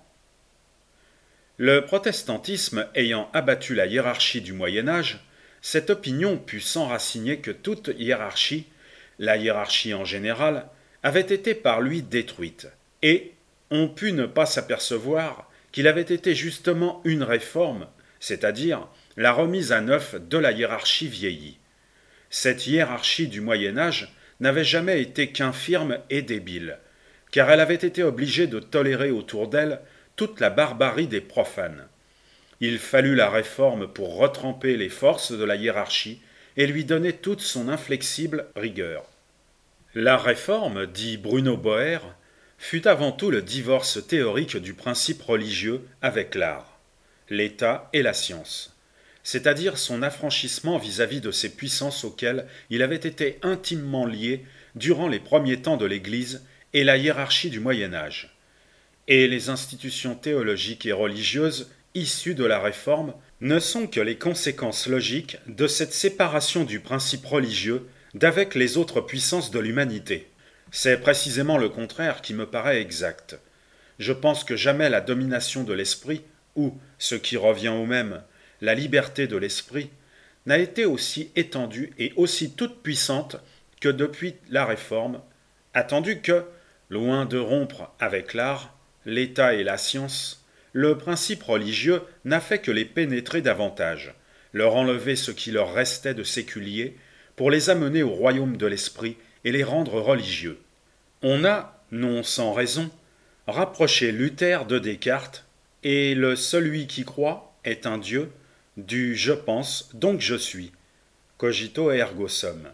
Le protestantisme ayant abattu la hiérarchie du Moyen Âge, cette opinion put s'enraciner que toute hiérarchie, la hiérarchie en général, avait été par lui détruite, et on put ne pas s'apercevoir qu'il avait été justement une réforme, c'est-à-dire la remise à neuf de la hiérarchie vieillie. Cette hiérarchie du Moyen Âge n'avait jamais été qu'infirme et débile, car elle avait été obligée de tolérer autour d'elle toute la barbarie des profanes. Il fallut la réforme pour retremper les forces de la hiérarchie et lui donner toute son inflexible rigueur. La réforme, dit Bruno Boer, fut avant tout le divorce théorique du principe religieux avec l'art, l'État et la science, c'est-à-dire son affranchissement vis-à-vis de ces puissances auxquelles il avait été intimement lié durant les premiers temps de l'Église et la hiérarchie du Moyen Âge. Et les institutions théologiques et religieuses issues de la Réforme ne sont que les conséquences logiques de cette séparation du principe religieux d'avec les autres puissances de l'humanité. C'est précisément le contraire qui me paraît exact. Je pense que jamais la domination de l'esprit, ou, ce qui revient au même, la liberté de l'esprit, n'a été aussi étendue et aussi toute puissante que depuis la Réforme, attendu que, loin de rompre avec l'art, l'État et la science, le principe religieux n'a fait que les pénétrer davantage, leur enlever ce qui leur restait de séculier, pour les amener au royaume de l'esprit et les rendre religieux. On a, non sans raison, rapproché Luther de Descartes, et le celui qui croit est un Dieu, du je pense, donc je suis, cogito ergo sum.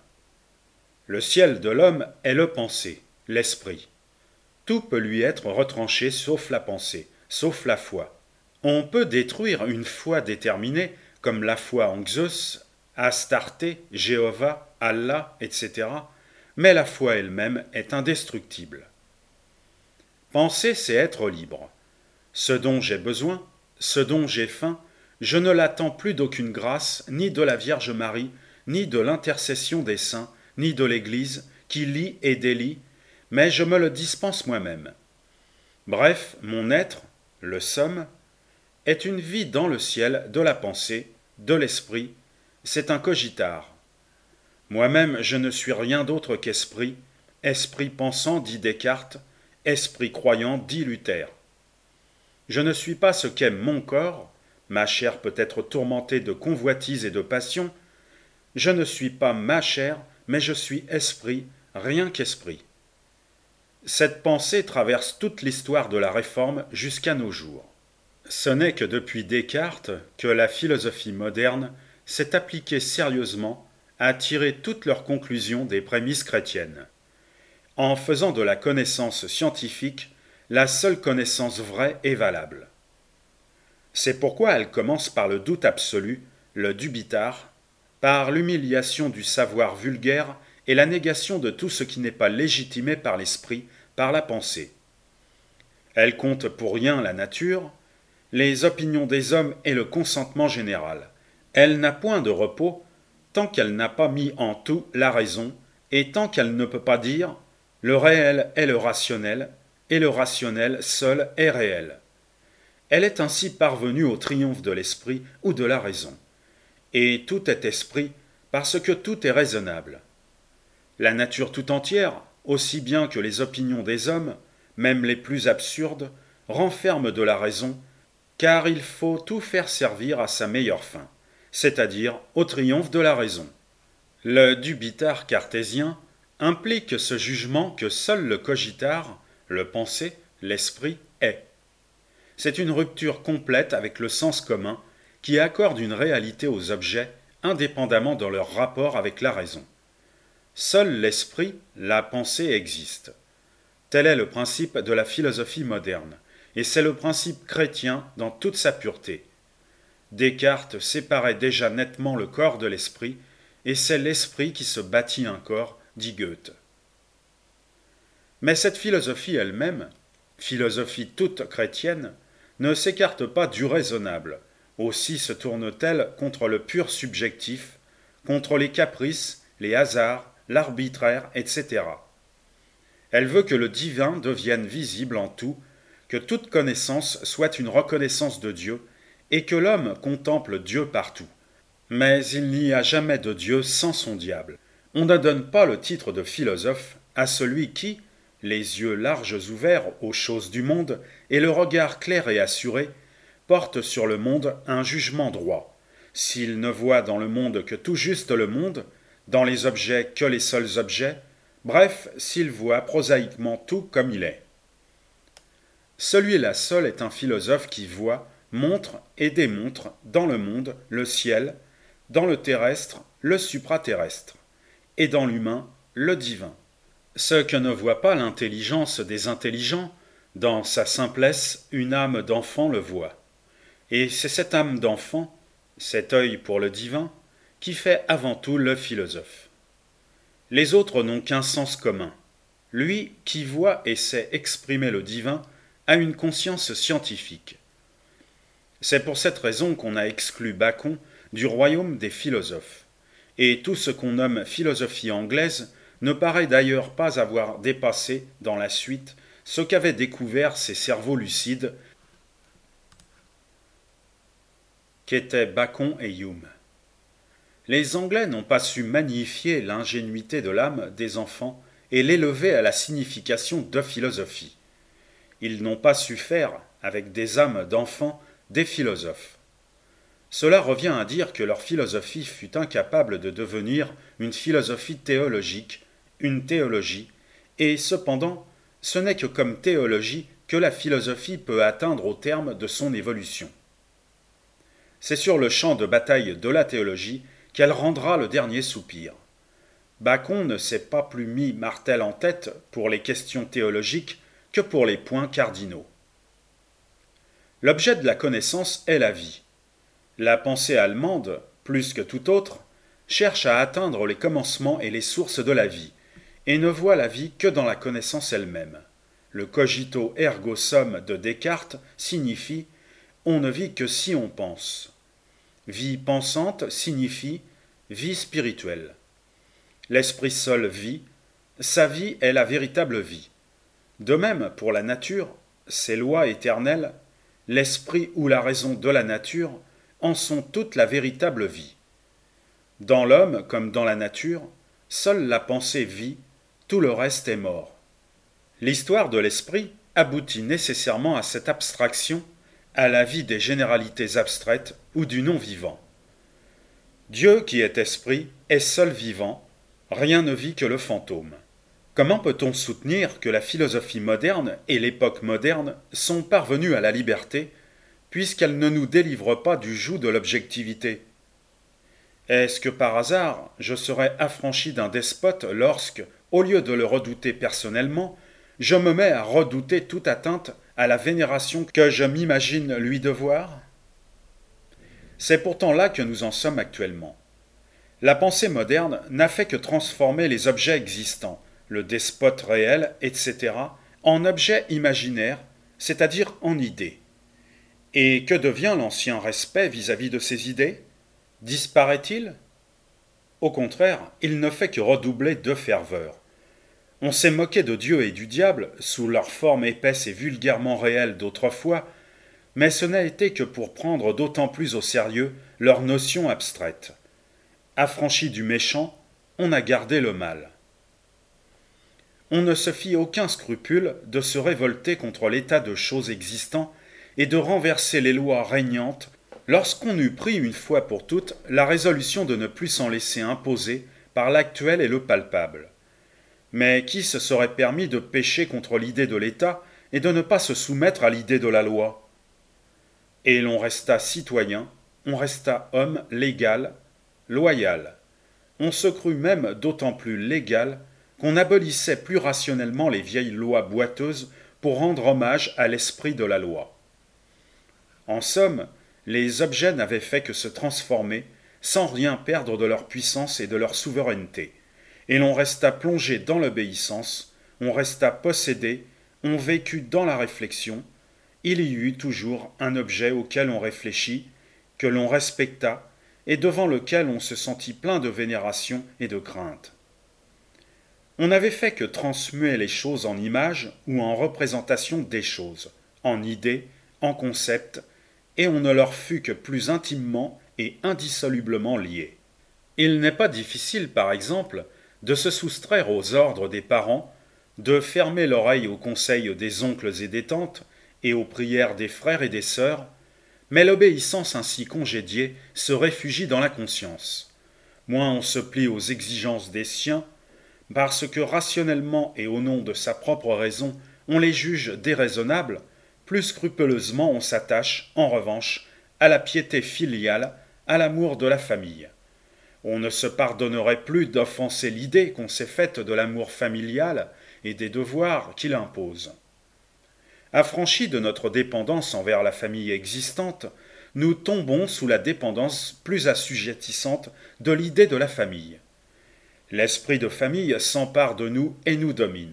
Le ciel de l'homme est le penser, l'esprit. Tout peut lui être retranché sauf la pensée, sauf la foi. On peut détruire une foi déterminée, comme la foi en Zeus, Astarté, Jéhovah, Allah, et cetera, mais la foi elle-même est indestructible. Penser, c'est être libre. Ce dont j'ai besoin, ce dont j'ai faim, je ne l'attends plus d'aucune grâce, ni de la Vierge Marie, ni de l'intercession des saints, ni de l'Église, qui lie et délie, mais je me le dispense moi-même. Bref, mon être, le somme, est une vie dans le ciel de la pensée, de l'esprit, c'est un cogitar. Moi-même, je ne suis rien d'autre qu'esprit, esprit pensant, dit Descartes, esprit croyant, dit Luther. Je ne suis pas ce qu'est mon corps, ma chair peut être tourmentée de convoitises et de passions, je ne suis pas ma chair, mais je suis esprit, rien qu'esprit. Cette pensée traverse toute l'histoire de la Réforme jusqu'à nos jours. Ce n'est que depuis Descartes que la philosophie moderne s'est appliquée sérieusement à tirer toutes leurs conclusions des prémices chrétiennes, en faisant de la connaissance scientifique la seule connaissance vraie et valable. C'est pourquoi elle commence par le doute absolu, le dubitar, par l'humiliation du savoir vulgaire et la négation de tout ce qui n'est pas légitimé par l'esprit, par la pensée. Elle compte pour rien la nature, les opinions des hommes et le consentement général. Elle n'a point de repos, tant qu'elle n'a pas mis en tout la raison, et tant qu'elle ne peut pas dire le réel est le rationnel, et le rationnel seul est réel. Elle est ainsi parvenue au triomphe de l'esprit ou de la raison. Et tout est esprit parce que tout est raisonnable. La nature tout entière, aussi bien que les opinions des hommes, même les plus absurdes, renferment de la raison, car il faut tout faire servir à sa meilleure fin, c'est-à-dire au triomphe de la raison. Le dubitar cartésien implique ce jugement que seul le cogitar, le penser, l'esprit est. C'est une rupture complète avec le sens commun qui accorde une réalité aux objets indépendamment de leur rapport avec la raison. Seul l'esprit, la pensée existe. Tel est le principe de la philosophie moderne, et c'est le principe chrétien dans toute sa pureté. Descartes séparait déjà nettement le corps de l'esprit, et c'est l'esprit qui se bâtit un corps, dit Goethe. Mais cette philosophie elle-même, philosophie toute chrétienne, ne s'écarte pas du raisonnable, aussi se tourne-t-elle contre le pur subjectif, contre les caprices, les hasards, l'arbitraire, et cetera. Elle veut que le divin devienne visible en tout, que toute connaissance soit une reconnaissance de Dieu, et que l'homme contemple Dieu partout. Mais il n'y a jamais de Dieu sans son diable. On ne donne pas le titre de philosophe à celui qui, les yeux larges ouverts aux choses du monde et le regard clair et assuré, porte sur le monde un jugement droit. S'il ne voit dans le monde que tout juste le monde, dans les objets que les seuls objets, bref, s'il voit prosaïquement tout comme il est. Celui-là seul est un philosophe qui voit, montre et démontre dans le monde le ciel, dans le terrestre le supraterrestre, et dans l'humain le divin. Ce que ne voit pas l'intelligence des intelligents, dans sa simplesse, une âme d'enfant le voit. Et c'est cette âme d'enfant, cet œil pour le divin, qui fait avant tout le philosophe. Les autres n'ont qu'un sens commun. Lui qui voit et sait exprimer le divin a une conscience scientifique. C'est pour cette raison qu'on a exclu Bacon du royaume des philosophes. Et tout ce qu'on nomme philosophie anglaise ne paraît d'ailleurs pas avoir dépassé, dans la suite, ce qu'avaient découvert ces cerveaux lucides qu'étaient Bacon et Hume. Les Anglais n'ont pas su magnifier l'ingénuité de l'âme des enfants et l'élever à la signification de philosophie. Ils n'ont pas su faire, avec des âmes d'enfants, des philosophes. Cela revient à dire que leur philosophie fut incapable de devenir une philosophie théologique, une théologie, et cependant, ce n'est que comme théologie que la philosophie peut atteindre au terme de son évolution. C'est sur le champ de bataille de la théologie qu'elle rendra le dernier soupir. Bacon ne s'est pas plus mis martel en tête pour les questions théologiques que pour les points cardinaux. L'objet de la connaissance est la vie. La pensée allemande, plus que tout autre, cherche à atteindre les commencements et les sources de la vie, et ne voit la vie que dans la connaissance elle-même. Le cogito ergo sum de Descartes signifie « on ne vit que si on pense ». Vie pensante signifie vie spirituelle. L'esprit seul vit, sa vie est la véritable vie. De même, pour la nature, ses lois éternelles, l'esprit ou la raison de la nature en sont toute la véritable vie. Dans l'homme comme dans la nature, seule la pensée vit, tout le reste est mort. L'histoire de l'esprit aboutit nécessairement à cette abstraction, à la vie des généralités abstraites ou du non-vivant. Dieu qui est esprit est seul vivant, rien ne vit que le fantôme. Comment peut-on soutenir que la philosophie moderne et l'époque moderne sont parvenues à la liberté, puisqu'elles ne nous délivrent pas du joug de l'objectivité ? Est-ce que par hasard je serais affranchi d'un despote lorsque, au lieu de le redouter personnellement, je me mets à redouter toute atteinte à la vénération que je m'imagine lui devoir ? C'est pourtant là que nous en sommes actuellement. La pensée moderne n'a fait que transformer les objets existants, le despote réel, et cetera, en objets imaginaires, c'est-à-dire en idées. Et que devient l'ancien respect vis-à-vis de ces idées ? Disparaît-il ? Au contraire, il ne fait que redoubler de ferveur. On s'est moqué de Dieu et du diable, sous leur forme épaisse et vulgairement réelle d'autrefois, mais ce n'a été que pour prendre d'autant plus au sérieux leurs notions abstraites. Affranchis du méchant, on a gardé le mal. On ne se fit aucun scrupule de se révolter contre l'état de choses existant et de renverser les lois régnantes lorsqu'on eut pris une fois pour toutes la résolution de ne plus s'en laisser imposer par l'actuel et le palpable. Mais qui se serait permis de pécher contre l'idée de l'État et de ne pas se soumettre à l'idée de la loi? Et l'on resta citoyen, on resta homme légal, loyal. On se crut même d'autant plus légal qu'on abolissait plus rationnellement les vieilles lois boiteuses pour rendre hommage à l'esprit de la loi. En somme, les objets n'avaient fait que se transformer sans rien perdre de leur puissance et de leur souveraineté, et l'on resta plongé dans l'obéissance, on resta possédé, on vécut dans la réflexion, il y eut toujours un objet auquel on réfléchit, que l'on respecta, et devant lequel on se sentit plein de vénération et de crainte. On n'avait fait que transmuer les choses en images ou en représentations des choses, en idées, en concepts, et on ne leur fut que plus intimement et indissolublement liés. Il n'est pas difficile, par exemple, de se soustraire aux ordres des parents, de fermer l'oreille aux conseils des oncles et des tantes, et aux prières des frères et des sœurs, mais l'obéissance ainsi congédiée se réfugie dans la conscience. Moins on se plie aux exigences des siens, parce que rationnellement et au nom de sa propre raison, on les juge déraisonnables, plus scrupuleusement on s'attache, en revanche, à la piété filiale, à l'amour de la famille. On ne se pardonnerait plus d'offenser l'idée qu'on s'est faite de l'amour familial et des devoirs qu'il impose. Affranchis de notre dépendance envers la famille existante, nous tombons sous la dépendance plus assujettissante de l'idée de la famille. L'esprit de famille s'empare de nous et nous domine.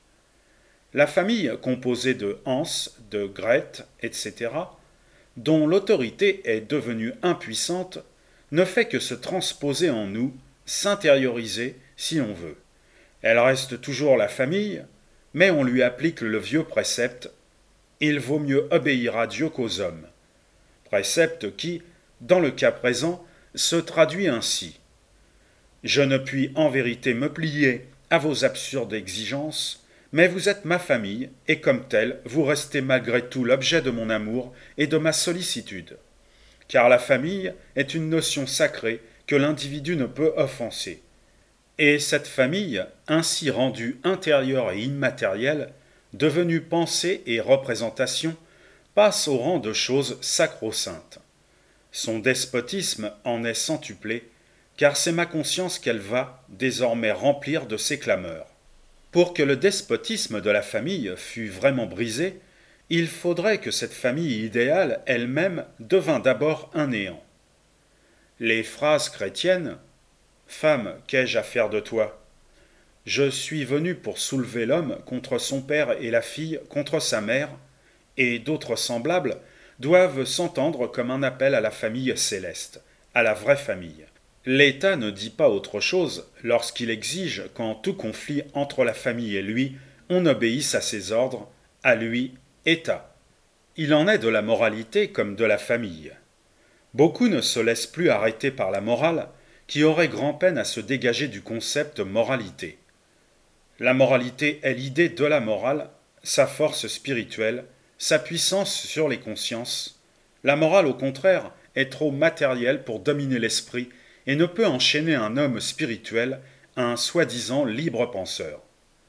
La famille, composée de Hans, de Grete, et cetera, dont l'autorité est devenue impuissante, ne fait que se transposer en nous, s'intérioriser si l'on veut. Elle reste toujours la famille, mais on lui applique le vieux précepte « Il vaut mieux obéir à Dieu qu'aux hommes », précepte qui, dans le cas présent, se traduit ainsi. Je ne puis en vérité me plier à vos absurdes exigences, mais vous êtes ma famille, et comme telle, vous restez malgré tout l'objet de mon amour et de ma sollicitude. Car la famille est une notion sacrée que l'individu ne peut offenser. Et cette famille, ainsi rendue intérieure et immatérielle, devenue pensée et représentation, passe au rang de choses sacro-saintes. Son despotisme en est centuplé, car c'est ma conscience qu'elle va désormais remplir de ses clameurs. Pour que le despotisme de la famille fût vraiment brisé, il faudrait que cette famille idéale elle-même devînt d'abord un néant. Les phrases chrétiennes « Femme, qu'ai-je à faire de toi ?» « Je suis venu pour soulever l'homme contre son père et la fille contre sa mère » et d'autres semblables doivent s'entendre comme un appel à la famille céleste, à la vraie famille. L'État ne dit pas autre chose lorsqu'il exige qu'en tout conflit entre la famille et lui, on obéisse à ses ordres, à lui, État. Il en est de la moralité comme de la famille. Beaucoup ne se laissent plus arrêter par la morale, qui aurait grand-peine à se dégager du concept moralité. La moralité est l'idée de la morale, sa force spirituelle, sa puissance sur les consciences. La morale, au contraire, est trop matérielle pour dominer l'esprit et ne peut enchaîner un homme spirituel, un soi-disant libre penseur.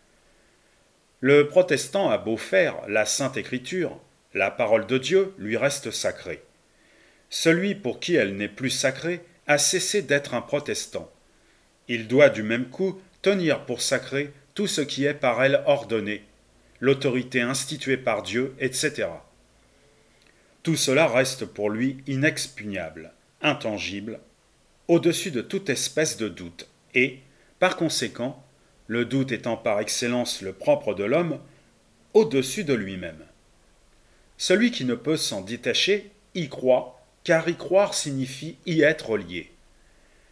Le protestant a beau faire la Sainte Écriture, la parole de Dieu lui reste sacrée. Celui pour qui elle n'est plus sacrée a cessé d'être un protestant. Il doit du même coup tenir pour sacré tout ce qui est par elle ordonné, l'autorité instituée par Dieu, et cetera. Tout cela reste pour lui inexpugnable, intangible, au-dessus de toute espèce de doute, et, par conséquent, le doute étant par excellence le propre de l'homme, au-dessus de lui-même. Celui qui ne peut s'en détacher y croit, car y croire signifie y être lié.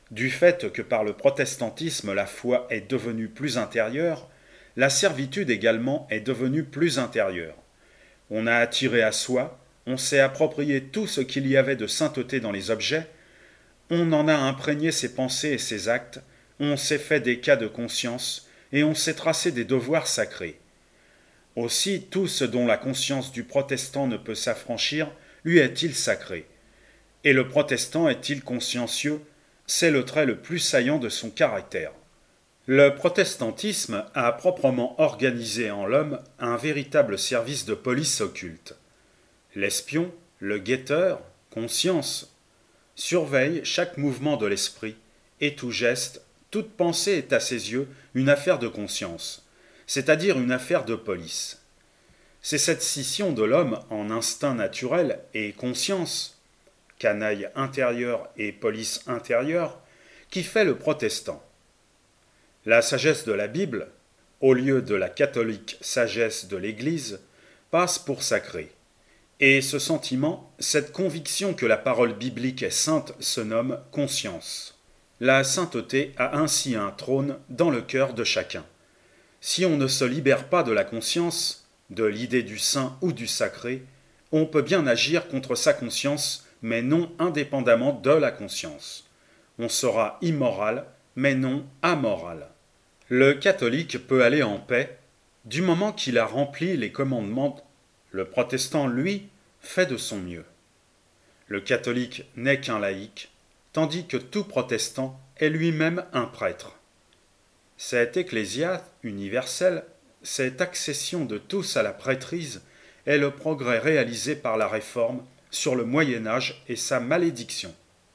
Du fait que par le protestantisme la foi est devenue plus intérieure, la servitude également est devenue plus intérieure. On a attiré à soi, on s'est approprié tout ce qu'il y avait de sainteté dans les objets, on en a imprégné ses pensées et ses actes, on s'est fait des cas de conscience, et on s'est tracé des devoirs sacrés. Aussi, tout ce dont la conscience du protestant ne peut s'affranchir, lui est-il sacré. Et le protestant est-il consciencieux? C'est le trait le plus saillant de son caractère. Le protestantisme a proprement organisé en l'homme un véritable service de police occulte. L'espion, le guetteur, conscience, surveille chaque mouvement de l'esprit, et tout geste, toute pensée est à ses yeux une affaire de conscience, c'est-à-dire une affaire de police. C'est cette scission de l'homme en instinct naturel et conscience, canaille intérieure et police intérieure, qui fait le protestant. La sagesse de la Bible, au lieu de la catholique sagesse de l'Église, passe pour sacrée. Et ce sentiment, cette conviction que la parole biblique est sainte se nomme conscience. La sainteté a ainsi un trône dans le cœur de chacun. Si on ne se libère pas de la conscience, de l'idée du saint ou du sacré, on peut bien agir contre sa conscience, mais non indépendamment de la conscience. On sera immoral, mais non amoral. Le catholique peut aller en paix, du moment qu'il a rempli les commandements. Le protestant, lui, fait de son mieux. Le catholique n'est qu'un laïc, tandis que tout protestant est lui-même un prêtre. Cette ecclésia universelle, cette accession de tous à la prêtrise, est le progrès réalisé par la Réforme sur le Moyen-Âge et sa malédiction.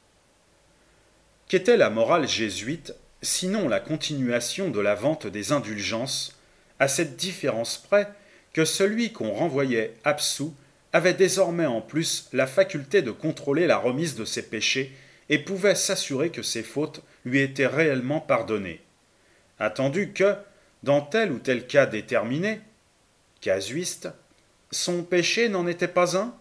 Qu'était la morale jésuite, sinon la continuation de la vente des indulgences, à cette différence près que celui qu'on renvoyait absous avait désormais en plus la faculté de contrôler la remise de ses péchés et pouvait s'assurer que ses fautes lui étaient réellement pardonnées. Attendu que, dans tel ou tel cas déterminé, casuiste, son péché n'en était pas un?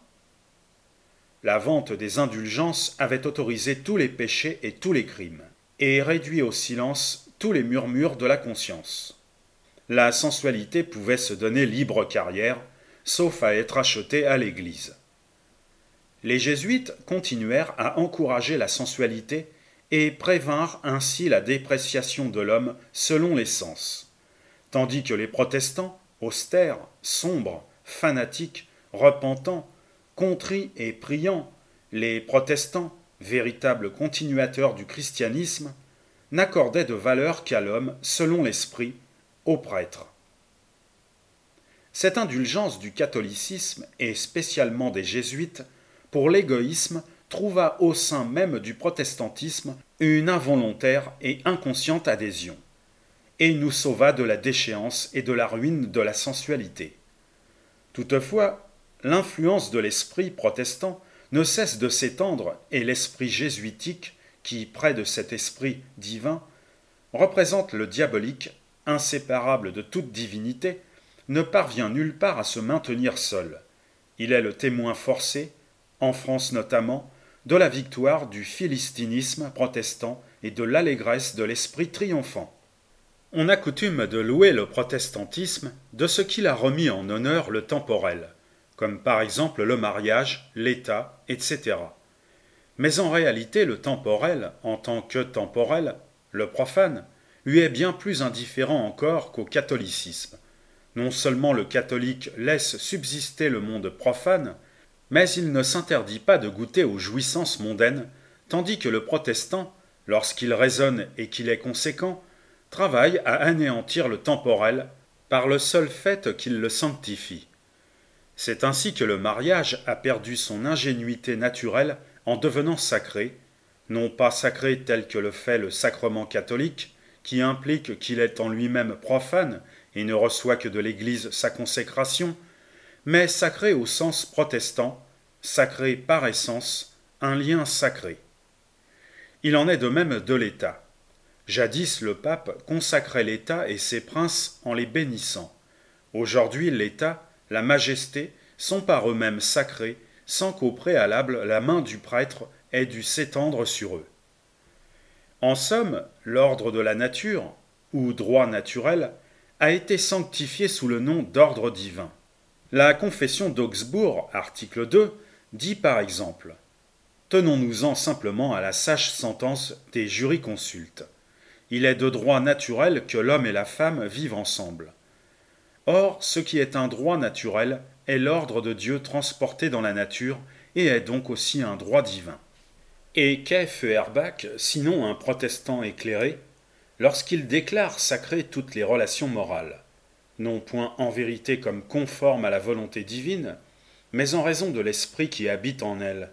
La vente des indulgences avait autorisé tous les péchés et tous les crimes, et réduit au silence tous les murmures de la conscience. La sensualité pouvait se donner libre carrière, sauf à être achetée à l'Église. Les jésuites continuèrent à encourager la sensualité et prévinrent ainsi la dépréciation de l'homme selon les sens, tandis que les protestants, austères, sombres, fanatiques, repentants, contrits et priants, les protestants, véritables continuateurs du christianisme, n'accordaient de valeur qu'à l'homme selon l'esprit, au prêtre. Cette indulgence du catholicisme, et spécialement des jésuites, pour l'égoïsme, trouva au sein même du protestantisme une involontaire et inconsciente adhésion, et nous sauva de la déchéance et de la ruine de la sensualité. Toutefois, l'influence de l'esprit protestant ne cesse de s'étendre et l'esprit jésuitique, qui, près de cet esprit divin, représente le diabolique, inséparable de toute divinité, ne parvient nulle part à se maintenir seul. Il est le témoin forcé, en France notamment, de la victoire du philistinisme protestant et de l'allégresse de l'esprit triomphant. On a coutume de louer le protestantisme de ce qu'il a remis en honneur le temporel, comme par exemple le mariage, l'État, et cetera. Mais en réalité, le temporel, en tant que temporel, le profane, lui est bien plus indifférent encore qu'au catholicisme. Non seulement le catholique laisse subsister le monde profane, mais il ne s'interdit pas de goûter aux jouissances mondaines, tandis que le protestant, lorsqu'il raisonne et qu'il est conséquent, travaille à anéantir le temporel par le seul fait qu'il le sanctifie. C'est ainsi que le mariage a perdu son ingénuité naturelle en devenant sacré, non pas sacré tel que le fait le sacrement catholique, qui implique qu'il est en lui-même profane et ne reçoit que de l'Église sa consécration, mais sacré au sens protestant, sacré par essence, un lien sacré. Il en est de même de l'État. Jadis, le pape consacrait l'État et ses princes en les bénissant. Aujourd'hui, l'État, la majesté, sont par eux-mêmes sacrés, sans qu'au préalable la main du prêtre ait dû s'étendre sur eux. En somme, l'ordre de la nature, ou droit naturel, a été sanctifié sous le nom d'ordre divin. La Confession d'Augsbourg, article deux, dit par exemple « Tenons-nous-en simplement à la sage sentence des jurisconsultes. Il est de droit naturel que l'homme et la femme vivent ensemble. Or, ce qui est un droit naturel est l'ordre de Dieu transporté dans la nature et est donc aussi un droit divin. » Et qu'est Feuerbach, sinon un protestant éclairé, lorsqu'il déclare sacrées toutes les relations morales, non point en vérité comme conformes à la volonté divine, mais en raison de l'esprit qui habite en elles.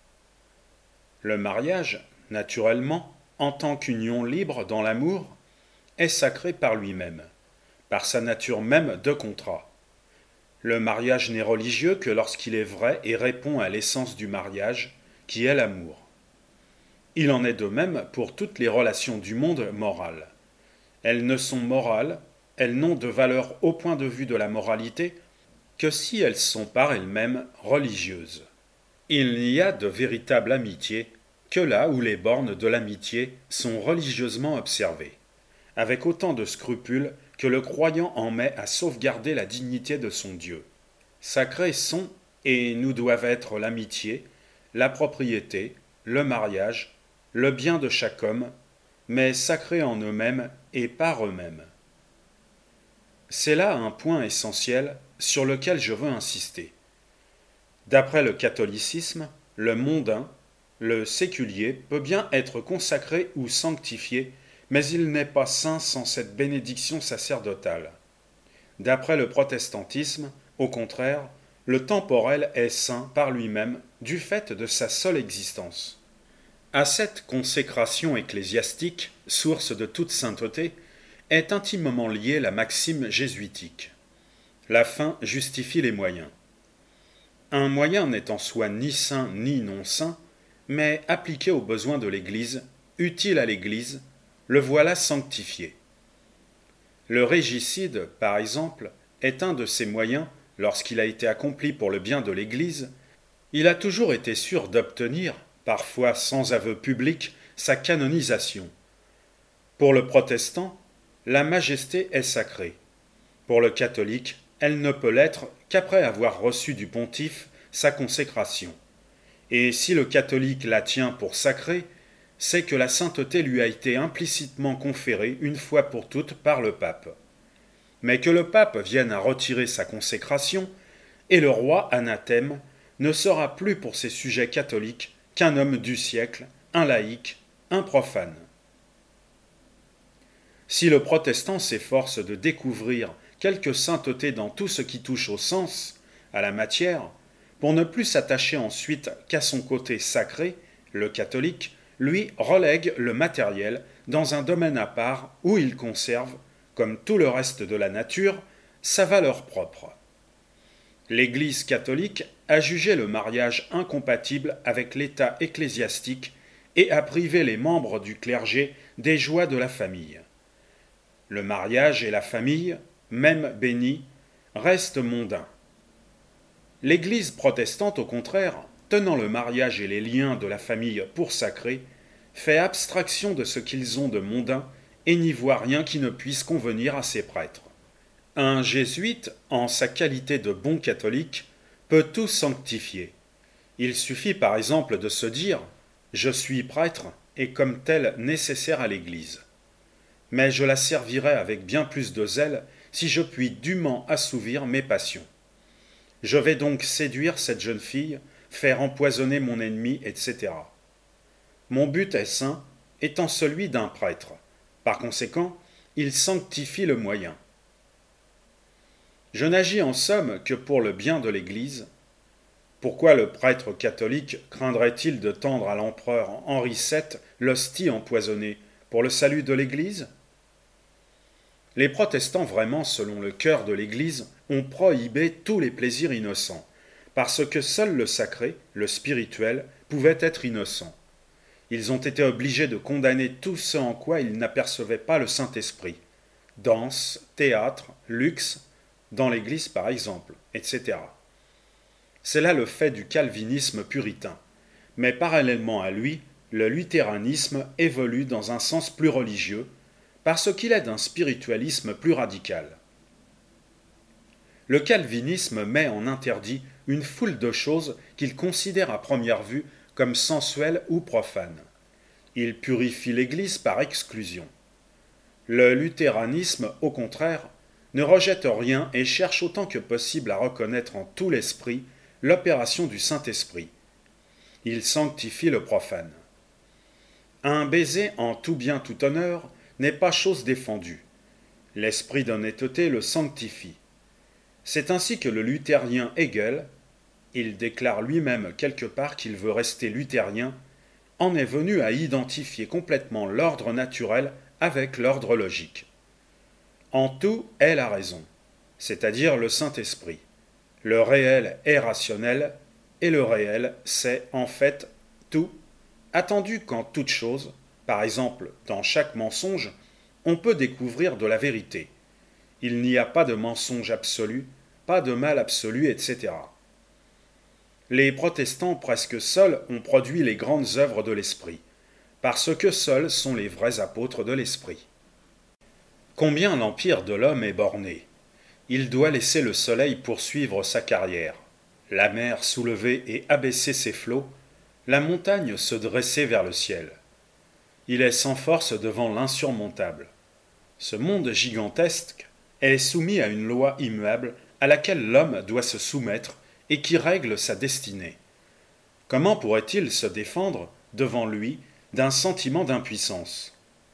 Le mariage, naturellement, en tant qu'union libre dans l'amour, est sacré par lui-même, par sa nature même de contrat. Le mariage n'est religieux que lorsqu'il est vrai et répond à l'essence du mariage, qui est l'amour. Il en est de même pour toutes les relations du monde moral. Elles ne sont morales, elles n'ont de valeur au point de vue de la moralité que si elles sont par elles-mêmes religieuses. Il n'y a de véritable amitié que là où les bornes de l'amitié sont religieusement observées, avec autant de scrupules que le croyant en met à sauvegarder la dignité de son Dieu. Sacrés sont et nous doivent être l'amitié, la propriété, le mariage, le bien de chaque homme, mais sacrés en eux-mêmes et par eux-mêmes. C'est là un point essentiel sur lequel je veux insister. D'après le catholicisme, le mondain, le séculier peut bien être consacré ou sanctifié, mais il n'est pas saint sans cette bénédiction sacerdotale. D'après le protestantisme, au contraire, le temporel est saint par lui-même du fait de sa seule existence. À cette consécration ecclésiastique, source de toute sainteté, est intimement liée la maxime jésuitique. La fin justifie les moyens. Un moyen n'est en soi ni saint ni non saint, mais appliqué aux besoins de l'Église, utile à l'Église, le voilà sanctifié. Le régicide, par exemple, est un de ces moyens, lorsqu'il a été accompli pour le bien de l'Église, il a toujours été sûr d'obtenir, parfois sans aveu public, sa canonisation. Pour le protestant, la majesté est sacrée. Pour le catholique, elle ne peut l'être qu'après avoir reçu du pontife sa consécration. Et si le catholique la tient pour sacrée, c'est que la sainteté lui a été implicitement conférée une fois pour toutes par le pape. Mais que le pape vienne à retirer sa consécration, et le roi anathème ne sera plus pour ses sujets catholiques qu'un homme du siècle, un laïc, un profane. Si le protestant s'efforce de découvrir quelque sainteté dans tout ce qui touche au sens, à la matière, pour ne plus s'attacher ensuite qu'à son côté sacré, le catholique, lui, relègue le matériel dans un domaine à part où il conserve, comme tout le reste de la nature, sa valeur propre. L'Église catholique a jugé le mariage incompatible avec l'état ecclésiastique et a privé les membres du clergé des joies de la famille. Le mariage et la famille, même bénis, restent mondains. L'Église protestante, au contraire, tenant le mariage et les liens de la famille pour sacrés, fait abstraction de ce qu'ils ont de mondain et n'y voit rien qui ne puisse convenir à ses prêtres. Un jésuite, en sa qualité de bon catholique, peut tout sanctifier. Il suffit par exemple de se dire « Je suis prêtre et comme tel nécessaire à l'Église. Mais je la servirai avec bien plus de zèle si je puis dûment assouvir mes passions. Je vais donc séduire cette jeune fille, faire empoisonner mon ennemi, et cetera. Mon but est saint, étant celui d'un prêtre. Par conséquent, il sanctifie le moyen. Je n'agis en somme que pour le bien de l'Église. Pourquoi le prêtre catholique craindrait-il de tendre à l'empereur Henri sept l'hostie empoisonnée pour le salut de l'Église ? Les protestants vraiment, selon le cœur de l'Église, ont prohibé tous les plaisirs innocents, parce que seul le sacré, le spirituel, pouvait être innocent. Ils ont été obligés de condamner tout ce en quoi ils n'apercevaient pas le Saint-Esprit. Danse, théâtre, luxe, dans l'Église par exemple, et cetera. C'est là le fait du calvinisme puritain. Mais parallèlement à lui, le luthéranisme évolue dans un sens plus religieux, parce qu'il est d'un spiritualisme plus radical. Le calvinisme met en interdit une foule de choses qu'il considère à première vue comme sensuelles ou profanes. Il purifie l'Église par exclusion. Le luthéranisme, au contraire, ne rejette rien et cherche autant que possible à reconnaître en tout l'esprit l'opération du Saint-Esprit. Il sanctifie le profane. Un baiser en tout bien tout honneur n'est pas chose défendue. L'esprit d'honnêteté le sanctifie. C'est ainsi que le luthérien Hegel, il déclare lui-même quelque part qu'il veut rester luthérien, en est venu à identifier complètement l'ordre naturel avec l'ordre logique. En tout est la raison, c'est-à-dire le Saint-Esprit. Le réel est rationnel, et le réel, c'est en fait tout, attendu qu'en toute chose, par exemple dans chaque mensonge, on peut découvrir de la vérité. Il n'y a pas de mensonge absolu, pas de mal absolu, et cetera. Les protestants presque seuls ont produit les grandes œuvres de l'esprit, parce que seuls sont les vrais apôtres de l'esprit. Combien l'empire de l'homme est borné. Il doit laisser le soleil poursuivre sa carrière, la mer soulever et abaisser ses flots, la montagne se dresser vers le ciel. Il est sans force devant l'insurmontable. Ce monde gigantesque est soumis à une loi immuable à laquelle l'homme doit se soumettre et qui règle sa destinée. Comment pourrait-il se défendre, devant lui, d'un sentiment d'impuissance ?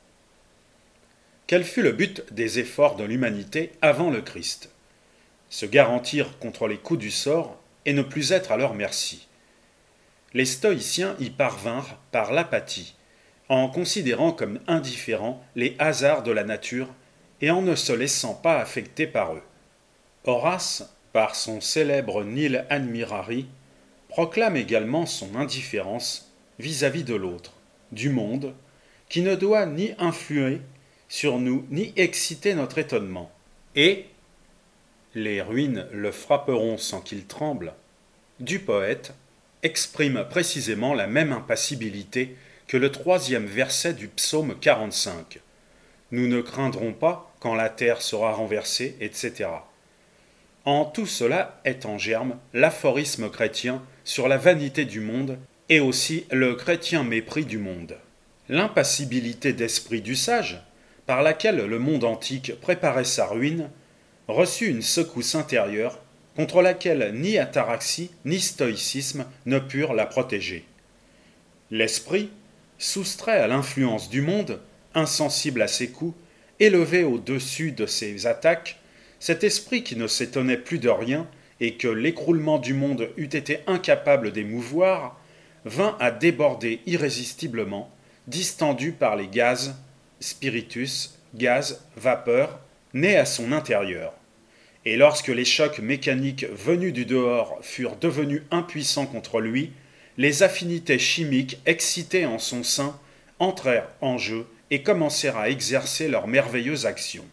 Quel fut le but des efforts de l'humanité avant le Christ ? Se garantir contre les coups du sort et ne plus être à leur merci. Les stoïciens y parvinrent par l'apathie, en considérant comme indifférents les hasards de la nature et en ne se laissant pas affecter par eux. Horace, par son célèbre Nil Admirari, proclame également son indifférence vis-à-vis de l'autre, du monde, qui ne doit ni influer sur nous ni exciter notre étonnement. Et, les ruines le frapperont sans qu'il tremble, du poète exprime précisément la même impassibilité que le troisième verset du psaume quarante-cinq. Nous ne craindrons pas quand la terre sera renversée, et cetera. En tout cela est en germe l'aphorisme chrétien sur la vanité du monde et aussi le chrétien mépris du monde. L'impassibilité d'esprit du sage, par laquelle le monde antique préparait sa ruine, reçut une secousse intérieure contre laquelle ni ataraxie ni stoïcisme ne purent la protéger. L'esprit, soustrait à l'influence du monde, insensible à ses coups, élevé au-dessus de ses attaques, cet esprit qui ne s'étonnait plus de rien et que l'écroulement du monde eût été incapable d'émouvoir, vint à déborder irrésistiblement, distendu par les gaz, spiritus, gaz, vapeur, nés à son intérieur. Et lorsque les chocs mécaniques venus du dehors furent devenus impuissants contre lui, les affinités chimiques excitées en son sein entrèrent en jeu et commencèrent à exercer leur merveilleuse action.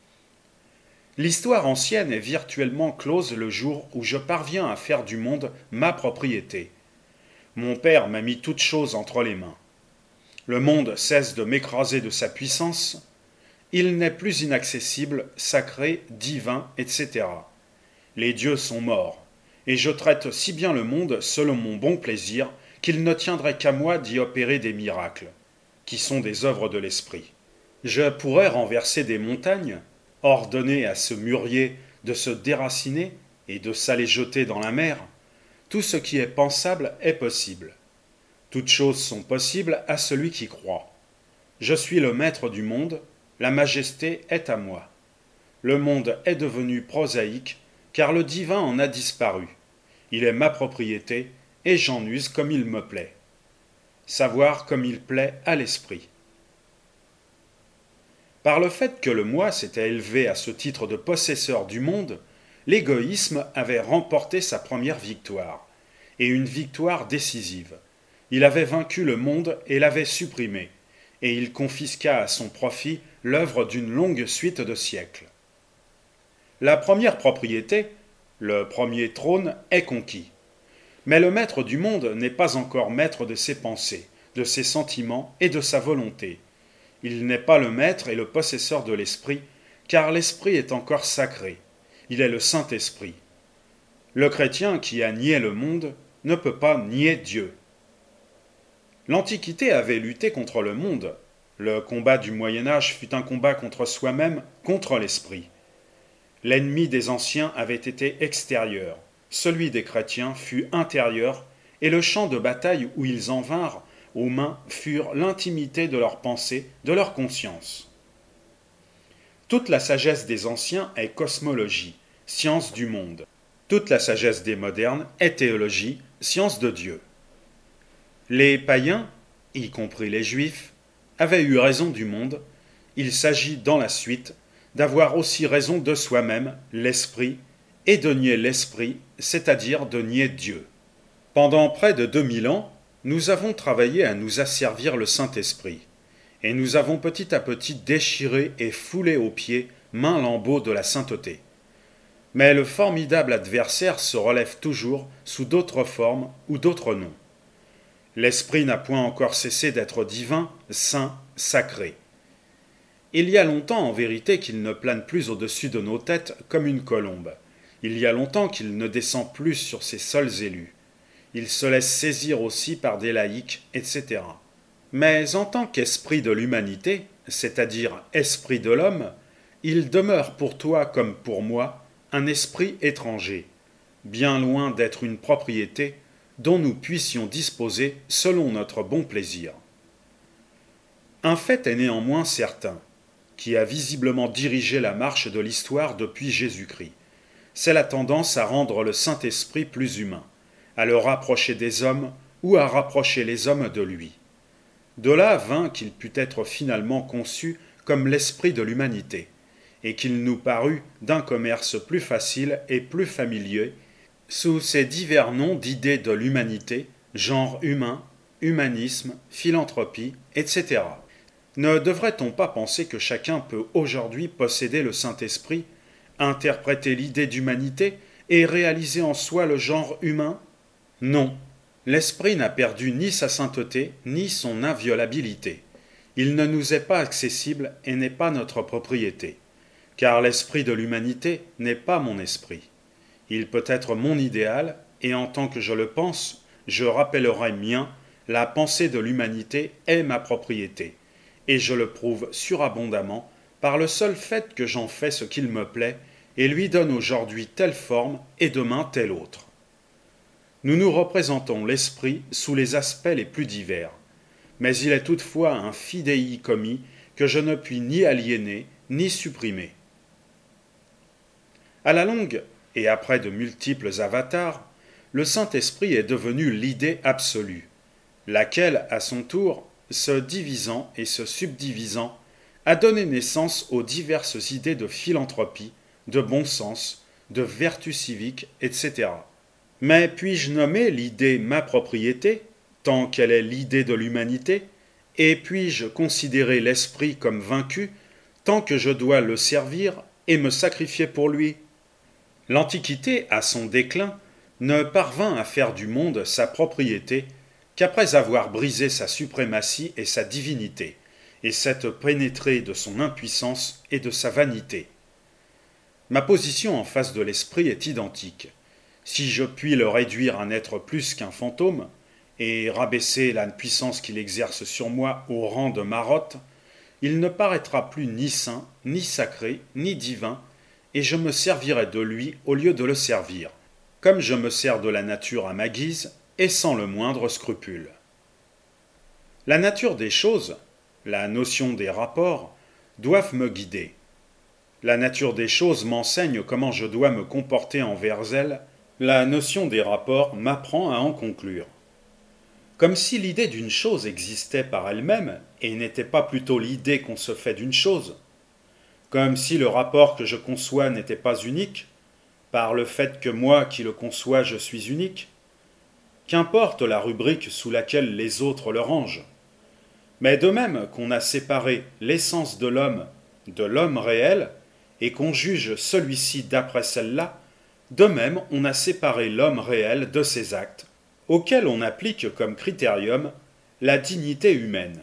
L'histoire ancienne est virtuellement close le jour où je parviens à faire du monde ma propriété. Mon père m'a mis toutes choses entre les mains. Le monde cesse de m'écraser de sa puissance. Il n'est plus inaccessible, sacré, divin, et cetera. Les dieux sont morts, et je traite si bien le monde selon mon bon plaisir qu'il ne tiendrait qu'à moi d'y opérer des miracles, qui sont des œuvres de l'esprit. Je pourrais renverser des montagnes, ordonner à ce mûrier de se déraciner et de s'aller jeter dans la mer. Tout ce qui est pensable est possible. Toutes choses sont possibles à celui qui croit. Je suis le maître du monde, la majesté est à moi. Le monde est devenu prosaïque, car le divin en a disparu. Il est ma propriété, et j'en use comme il me plaît. Savoir comme il plaît à l'esprit. Par le fait que le moi s'était élevé à ce titre de possesseur du monde, l'égoïsme avait remporté sa première victoire, et une victoire décisive. Il avait vaincu le monde et l'avait supprimé, et il confisqua à son profit l'œuvre d'une longue suite de siècles. La première propriété, le premier trône, est conquis. Mais le maître du monde n'est pas encore maître de ses pensées, de ses sentiments et de sa volonté. Il n'est pas le maître et le possesseur de l'esprit, car l'esprit est encore sacré. Il est le Saint-Esprit. Le chrétien qui a nié le monde ne peut pas nier Dieu. L'Antiquité avait lutté contre le monde. Le combat du Moyen-Âge fut un combat contre soi-même, contre l'esprit. L'ennemi des anciens avait été extérieur, celui des chrétiens fut intérieur, et le champ de bataille où ils en vinrent aux mains furent l'intimité de leurs pensées, de leur conscience. Toute la sagesse des anciens est cosmologie, science du monde. Toute la sagesse des modernes est théologie, science de Dieu. Les païens, y compris les juifs, avaient eu raison du monde. Il s'agit dans la suite d'avoir aussi raison de soi-même, l'esprit, et de nier l'esprit, c'est-à-dire de nier Dieu. Pendant près de deux mille ans, nous avons travaillé à nous asservir le Saint-Esprit, et nous avons petit à petit déchiré et foulé aux pieds maint lambeau de la sainteté. Mais le formidable adversaire se relève toujours sous d'autres formes ou d'autres noms. L'Esprit n'a point encore cessé d'être divin, saint, sacré. Il y a longtemps en vérité qu'il ne plane plus au-dessus de nos têtes comme une colombe. Il y a longtemps qu'il ne descend plus sur ses seuls élus. Il se laisse saisir aussi par des laïcs, et cetera. Mais en tant qu'esprit de l'humanité, c'est-à-dire esprit de l'homme, il demeure pour toi comme pour moi un esprit étranger, bien loin d'être une propriété dont nous puissions disposer selon notre bon plaisir. Un fait est néanmoins certain, qui a visiblement dirigé la marche de l'histoire depuis Jésus-Christ. C'est la tendance à rendre le Saint-Esprit plus humain, à le rapprocher des hommes ou à rapprocher les hommes de lui. De là vint qu'il put être finalement conçu comme l'esprit de l'humanité, et qu'il nous parut d'un commerce plus facile et plus familier, sous ces divers noms d'idées de l'humanité, genre humain, humanisme, philanthropie, et cetera. Ne devrait-on pas penser que chacun peut aujourd'hui posséder le Saint-Esprit, interpréter l'idée d'humanité et réaliser en soi le genre humain? Non, l'Esprit n'a perdu ni sa sainteté, ni son inviolabilité. Il ne nous est pas accessible et n'est pas notre propriété, car l'esprit de l'humanité n'est pas mon esprit. Il peut être mon idéal, et en tant que je le pense, je rappellerai mien, la pensée de l'humanité est ma propriété, et je le prouve surabondamment par le seul fait que j'en fais ce qu'il me plaît, et lui donne aujourd'hui telle forme et demain telle autre. Nous nous représentons l'esprit sous les aspects les plus divers, mais il est toutefois un fidei commis que je ne puis ni aliéner ni supprimer. À la longue, et après de multiples avatars, le Saint-Esprit est devenu l'idée absolue, laquelle, à son tour, se divisant et se subdivisant, a donné naissance aux diverses idées de philanthropie, de bon sens, de vertu civique, et cetera. Mais puis-je nommer l'idée ma propriété, tant qu'elle est l'idée de l'humanité, et puis-je considérer l'esprit comme vaincu, tant que je dois le servir et me sacrifier pour lui? L'Antiquité, à son déclin, ne parvint à faire du monde sa propriété qu'après avoir brisé sa suprématie et sa divinité, et s'être pénétré de son impuissance et de sa vanité. Ma position en face de l'esprit est identique. Si je puis le réduire à n'être plus qu'un fantôme, et rabaisser la puissance qu'il exerce sur moi au rang de marotte, il ne paraîtra plus ni saint, ni sacré, ni divin, et je me servirai de lui au lieu de le servir, comme je me sers de la nature à ma guise, et sans le moindre scrupule. La nature des choses, la notion des rapports, doivent me guider. La nature des choses m'enseigne comment je dois me comporter envers elles, la notion des rapports m'apprend à en conclure. Comme si l'idée d'une chose existait par elle-même, et n'était pas plutôt l'idée qu'on se fait d'une chose. Comme si le rapport que je conçois n'était pas unique, par le fait que moi qui le conçois je suis unique. Qu'importe la rubrique sous laquelle les autres le rangent. Mais de même qu'on a séparé l'essence de l'homme de l'homme réel, et qu'on juge celui-ci d'après celle-là, de même on a séparé l'homme réel de ses actes, auxquels on applique comme critérium La dignité humaine.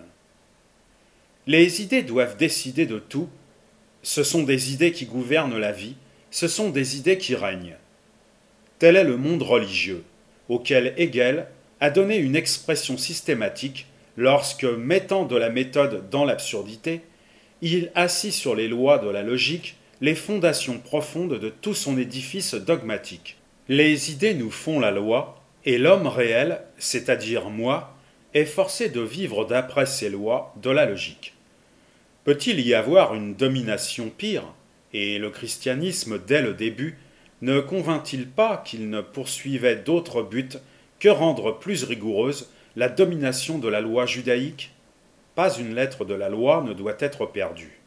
Les idées doivent décider de tout. Ce sont des idées qui gouvernent la vie, ce sont des idées qui règnent. Tel est le monde religieux, auquel Hegel a donné une expression systématique lorsque, mettant de la méthode dans l'absurdité, il assit sur les lois de la logique les fondations profondes de tout son édifice dogmatique. Les idées nous font la loi, et l'homme réel, c'est-à-dire moi, est forcé de vivre d'après ces lois de la logique. Peut-il y avoir une domination pire? Et le christianisme, dès le début, ne convainc-il pas qu'il ne poursuivait d'autre but que rendre plus rigoureuse la domination de la loi judaïque? Pas une lettre de la loi ne doit être perdue.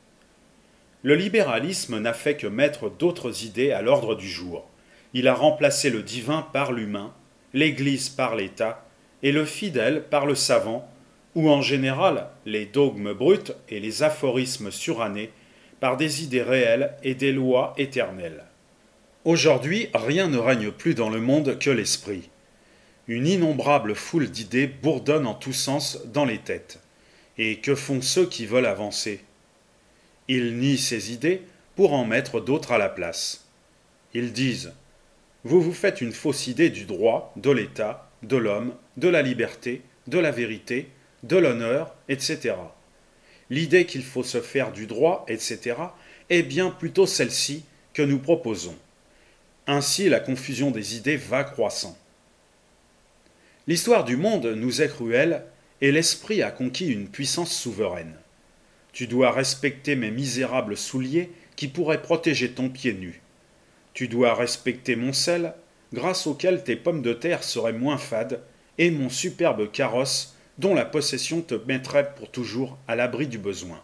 Le libéralisme n'a fait que mettre d'autres idées à l'ordre du jour. Il a remplacé le divin par l'humain, l'Église par l'État, et le fidèle par le savant, ou en général les dogmes bruts et les aphorismes surannés par des idées réelles et des lois éternelles. Aujourd'hui, rien ne règne plus dans le monde que l'esprit. Une innombrable foule d'idées bourdonne en tous sens dans les têtes. Et que font ceux qui veulent avancer? Ils nient ces idées pour en mettre d'autres à la place. Ils disent « Vous vous faites une fausse idée du droit, de l'État, de l'homme, de la liberté, de la vérité, de l'honneur, et cetera. L'idée qu'il faut se faire du droit, et cetera est bien plutôt celle-ci que nous proposons. Ainsi, la confusion des idées va croissant. L'histoire du monde nous est cruelle et l'esprit a conquis une puissance souveraine. Tu dois respecter mes misérables souliers qui pourraient protéger ton pied nu. Tu dois respecter mon sel, grâce auquel tes pommes de terre seraient moins fades, et mon superbe carrosse, dont la possession te mettrait pour toujours à l'abri du besoin.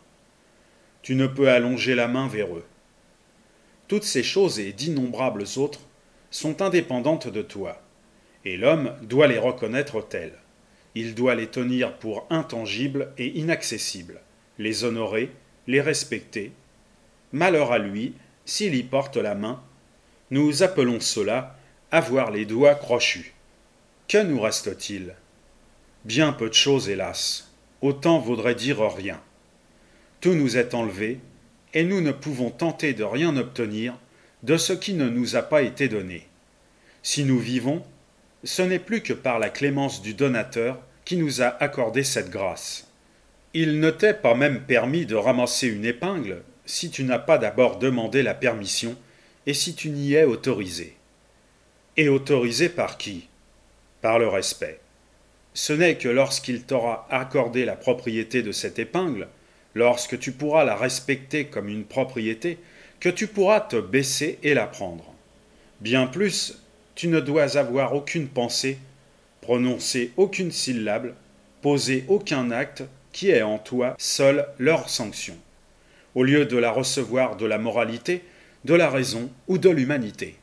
Tu ne peux allonger la main vers eux. Toutes ces choses et d'innombrables autres sont indépendantes de toi, et l'homme doit les reconnaître telles. Il doit les tenir pour intangibles et inaccessibles, les honorer, les respecter. Malheur à lui s'il y porte la main. Nous appelons cela avoir les doigts crochus. Que nous reste-t-il? Bien peu de choses, hélas. Autant vaudrait dire rien. Tout nous est enlevé, et nous ne pouvons tenter de rien obtenir de ce qui ne nous a pas été donné. Si nous vivons, ce n'est plus que par la clémence du donateur qui nous a accordé cette grâce. Il ne t'est pas même permis de ramasser une épingle si tu n'as pas d'abord demandé la permission et si tu n'y es autorisé. Et autorisé par qui? Par le respect. Ce n'est que lorsqu'il t'aura accordé la propriété de cette épingle, lorsque tu pourras la respecter comme une propriété, que tu pourras te baisser et la prendre. Bien plus, tu ne dois avoir aucune pensée, prononcer aucune syllabe, poser aucun acte qui ait en toi seul leur sanction, au lieu de la recevoir de la moralité, de la raison ou de l'humanité.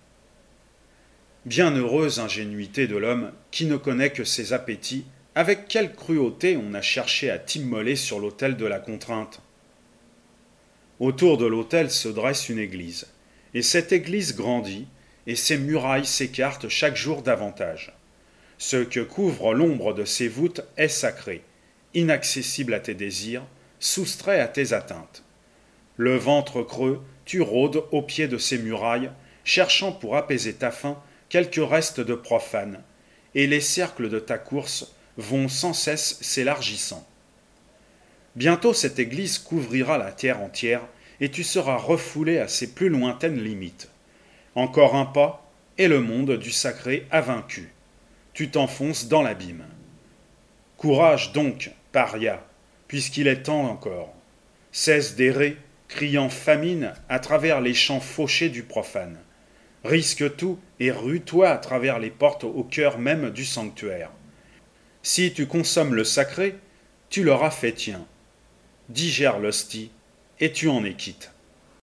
Bienheureuse ingénuité de l'homme qui ne connaît que ses appétits, avec quelle cruauté on a cherché à t'immoler sur l'autel de la contrainte. Autour de l'autel se dresse une église, et cette église grandit, et ses murailles s'écartent chaque jour davantage. Ce que couvre l'ombre de ses voûtes est sacré, inaccessible à tes désirs, soustrait à tes atteintes. Le ventre creux, tu rôdes au pied de ces murailles, cherchant pour apaiser ta faim quelques restes de profane, et les cercles de ta course vont sans cesse s'élargissant. Bientôt cette église couvrira la terre entière, et tu seras refoulé à ses plus lointaines limites. Encore un pas, et le monde du sacré a vaincu. Tu t'enfonces dans l'abîme. Courage donc, paria, puisqu'il est temps encore. Cesse d'errer, criant famine à travers les champs fauchés du profane. Risque tout et rue-toi à travers les portes au cœur même du sanctuaire. Si tu consommes le sacré, tu l'auras fait tien. Digère l'hostie, et tu en es quitte.